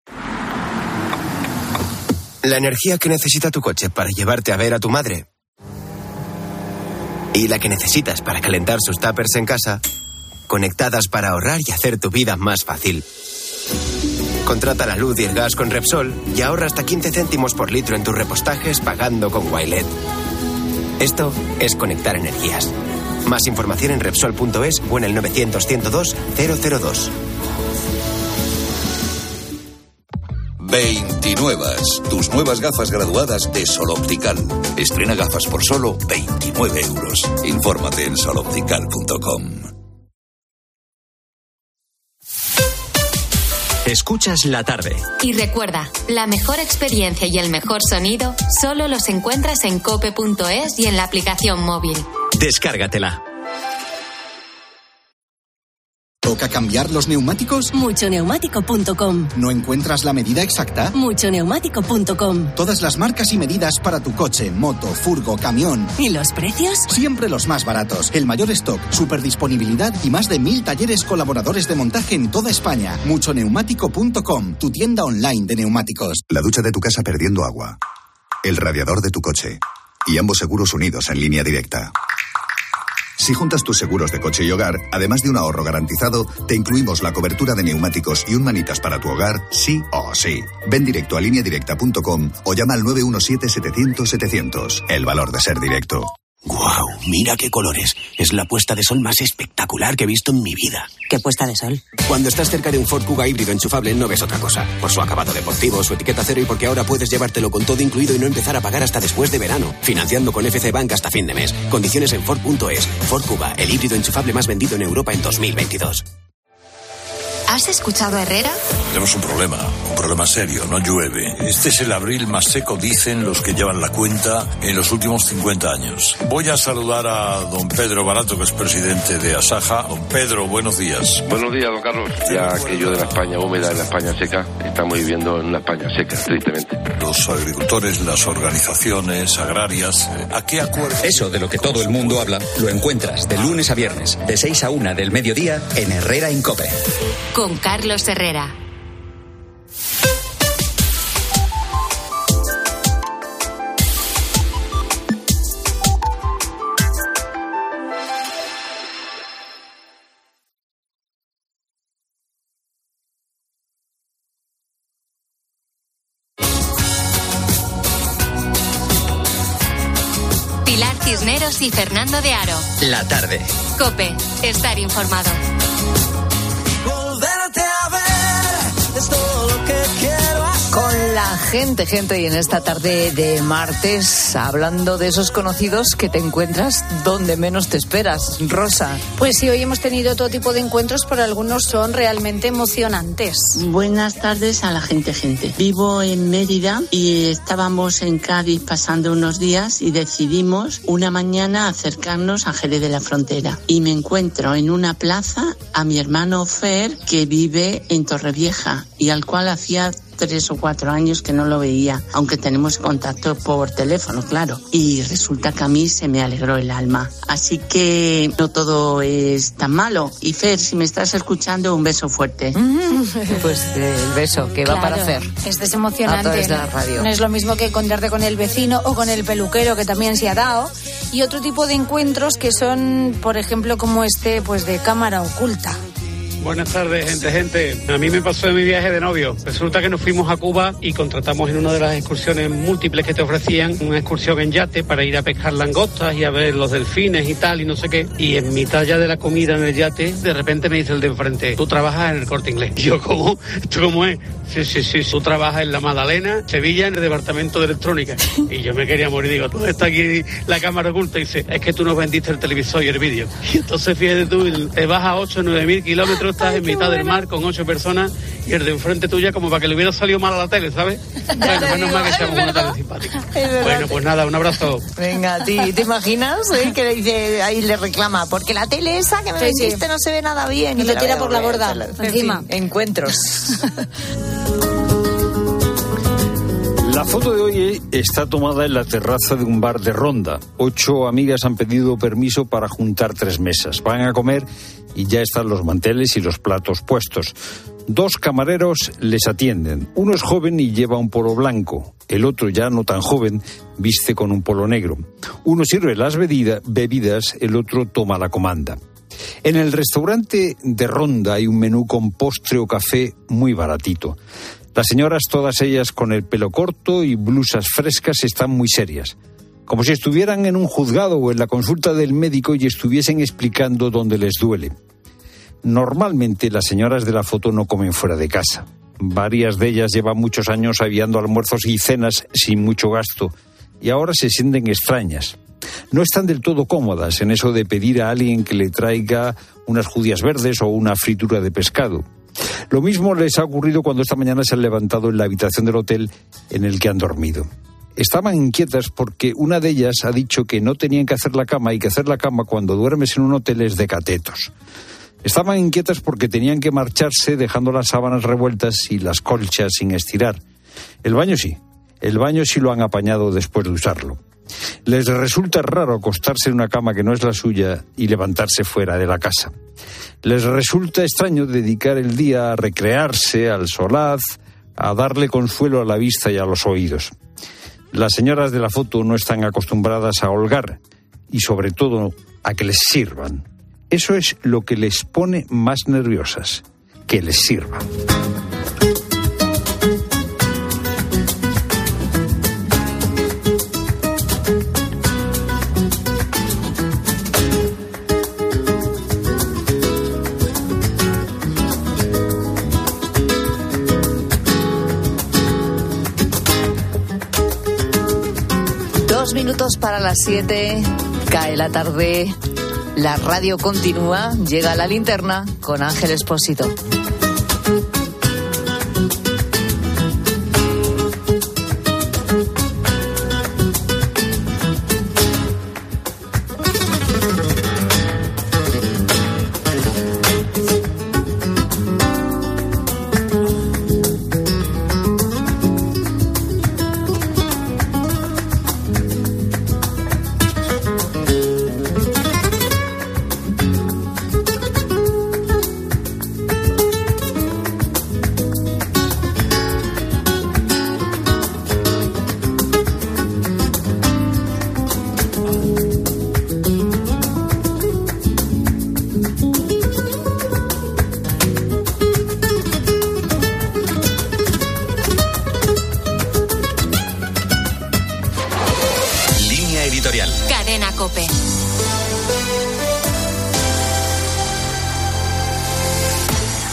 La energía que necesita tu coche para llevarte a ver a tu madre y la que necesitas para calentar sus tuppers en casa, conectadas para ahorrar y hacer tu vida más fácil. Contrata la luz y el gas con Repsol y ahorra hasta 15 céntimos por litro en tus repostajes pagando con Wilet. Esto es conectar energías. Más información en Repsol.es o en el 900-102-002. 29. Tus nuevas gafas graduadas de Sol Optical. Estrena gafas por solo 29 euros. Infórmate en soloptical.com. Escuchas La Tarde. Y recuerda, la mejor experiencia y el mejor sonido solo los encuentras en cope.es y en la aplicación móvil. Descárgatela. ¿Toca cambiar los neumáticos? Muchoneumático.com. ¿No encuentras la medida exacta? Muchoneumático.com. Todas las marcas y medidas para tu coche, moto, furgo, camión. ¿Y los precios? Siempre los más baratos. El mayor stock, superdisponibilidad y más de 1000 talleres colaboradores de montaje en toda España. Muchoneumático.com, tu tienda online de neumáticos. La ducha de tu casa perdiendo agua. El radiador de tu coche. Y ambos seguros unidos en línea directa. Si juntas tus seguros de coche y hogar, además de un ahorro garantizado, te incluimos la cobertura de neumáticos y un manitas para tu hogar, sí o sí. Ven directo a lineadirecta.com o llama al 917-700-700. El valor de ser directo. ¡Guau! Mira qué colores. Es la puesta de sol más espectacular que he visto en mi vida. ¿Qué puesta de sol? Cuando estás cerca de un Ford Kuga híbrido enchufable no ves otra cosa. Por su acabado deportivo, su etiqueta cero y porque ahora puedes llevártelo con todo incluido y no empezar a pagar hasta después de verano. Financiando con FC Bank hasta fin de mes. Condiciones en Ford.es. Ford Kuga, el híbrido enchufable más vendido en Europa en 2022. ¿Has escuchado a Herrera? Tenemos un problema serio, no llueve. Este es el abril más seco, dicen los que llevan la cuenta, en los últimos 50 años. Voy a saludar a don Pedro Barato, que es presidente de Asaja. Don Pedro, buenos días. Buenos días, don Carlos. Ya aquello de la España húmeda y la España seca, estamos viviendo en una España seca, tristemente. Los agricultores, las organizaciones agrarias, ¿a qué acuerdo? Eso de lo que todo el mundo habla, lo encuentras de lunes a viernes, de 6 a 1 del mediodía, en Herrera en COPE. Con Carlos Herrera. Pilar Cisneros Oliveros y Fernando de Aro. La tarde. COPE. Estar informado. Volverte a ver es todo lo que quiero hacer. Con la gente, y en esta tarde de martes, hablando de esos conocidos que te encuentras donde menos te esperas. Rosa. Pues sí, hoy hemos tenido todo tipo de encuentros, pero algunos son realmente emocionantes. Buenas tardes a la gente. Vivo en Mérida y estábamos en Cádiz pasando unos días y decidimos una mañana acercarnos a Jerez de la Frontera. Y me encuentro en una plaza a mi hermano Fer, que vive en Torrevieja y al cual hacía 3 o 4 años que no lo veía, aunque tenemos contacto por teléfono, claro. Y resulta que a mí se me alegró el alma. Así que no todo es tan malo. Y Fer, si me estás escuchando, un beso fuerte. Pues el beso que va para Fer. Este es emocionante. A través de la radio. No es lo mismo que encontrarte con el vecino o con el peluquero, que también se ha dado. Y otro tipo de encuentros que son, por ejemplo, como este, pues de cámara oculta. Buenas tardes, gente. A mí me pasó en mi viaje de novio. Resulta que nos fuimos a Cuba y contratamos en una de las excursiones múltiples que te ofrecían una excursión en yate para ir a pescar langostas y a ver los delfines y tal y no sé qué. Y en mitad ya de la comida en el yate, de repente me dice el de enfrente: tú trabajas en el Corte Inglés. Y yo, ¿cómo? ¿Esto cómo es? Sí. Tú trabajas en la Magdalena, Sevilla, en el departamento de electrónica. Y yo me quería morir. Digo, ¿tú está aquí la cámara oculta? Y dice, es que tú nos vendiste el televisor y el vídeo. Y entonces fíjate tú, te vas a 8 o 9 mil kilómetros, estás en mitad del mar con 8 personas y el de enfrente tuya como para que le hubiera salido mal a la tele, ¿sabes? Bueno, menos mal que seamos una tarde simpática. Bueno, pues nada, un abrazo. Venga, a ti, ¿te imaginas? Que le dice, ahí le reclama, porque la tele esa que me vendiste no se ve nada bien. Y lo tira por la borda, encima. Encuentros. La foto de hoy está tomada en la terraza de un bar de Ronda. 8 amigas han pedido permiso para juntar 3 mesas. Van a comer y ya están los manteles y los platos puestos. 2 camareros les atienden. Uno es joven y lleva un polo blanco. El otro, ya no tan joven, viste con un polo negro. Uno sirve las bebidas, el otro toma la comanda. En el restaurante de Ronda hay un menú con postre o café muy baratito. Las señoras, todas ellas con el pelo corto y blusas frescas, están muy serias, como si estuvieran en un juzgado o en la consulta del médico y estuviesen explicando dónde les duele. Normalmente las señoras de la foto no comen fuera de casa. Varias de ellas llevan muchos años aviando almuerzos y cenas sin mucho gasto y ahora se sienten extrañas. No están del todo cómodas en eso de pedir a alguien que le traiga unas judías verdes o una fritura de pescado. Lo mismo les ha ocurrido cuando esta mañana se han levantado en la habitación del hotel en el que han dormido. Estaban inquietas porque una de ellas ha dicho que no tenían que hacer la cama y que hacer la cama cuando duermes en un hotel es de catetos. Estaban inquietas porque tenían que marcharse dejando las sábanas revueltas y las colchas sin estirar. El baño sí lo han apañado después de usarlo. Les resulta raro acostarse en una cama que no es la suya y levantarse fuera de la casa. Les resulta extraño dedicar el día a recrearse, al solaz, a darle consuelo a la vista y a los oídos. Las señoras de la foto no están acostumbradas a holgar y sobre todo a que les sirvan. Eso es lo que les pone más nerviosas, que les sirvan. Minutos para las 7, cae la tarde, la radio continúa, llega la linterna con Ángel Expósito.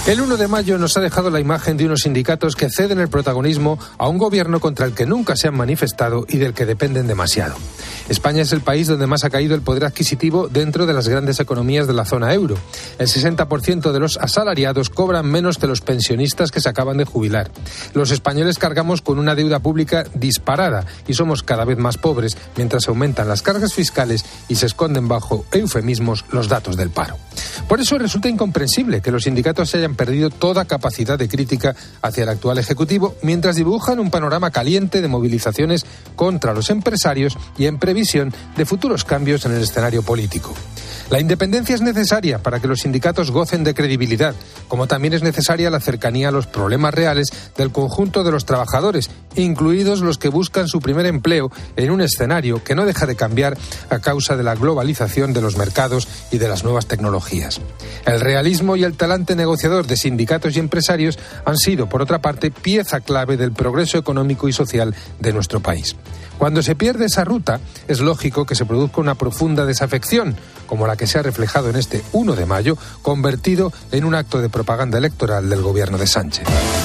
El 1 de mayo nos ha dejado la imagen de unos sindicatos que ceden el protagonismo a un gobierno contra el que nunca se han manifestado y del que dependen demasiado. España es el país donde más ha caído el poder adquisitivo dentro de las grandes economías de la zona euro. El 60% de los asalariados cobran menos que los pensionistas que se acaban de jubilar. Los españoles cargamos con una deuda pública disparada y somos cada vez más pobres mientras aumentan las cargas fiscales y se esconden bajo eufemismos los datos del paro. Por eso resulta incomprensible que los sindicatos se hayan perdido toda capacidad de crítica hacia el actual Ejecutivo mientras dibujan un panorama caliente de movilizaciones contra los empresarios y en previsión de futuros cambios en el escenario político. La independencia es necesaria para que los sindicatos gocen de credibilidad, como también es necesaria la cercanía a los problemas reales del conjunto de los trabajadores, incluidos los que buscan su primer empleo en un escenario que no deja de cambiar a causa de la globalización de los mercados y de las nuevas tecnologías. El realismo y el talante negociador de sindicatos y empresarios han sido, por otra parte, pieza clave del progreso económico y social de nuestro país. Cuando se pierde esa ruta, es lógico que se produzca una profunda desafección, como la que se ha reflejado en este 1 de mayo, convertido en un acto de propaganda electoral del gobierno de Sánchez.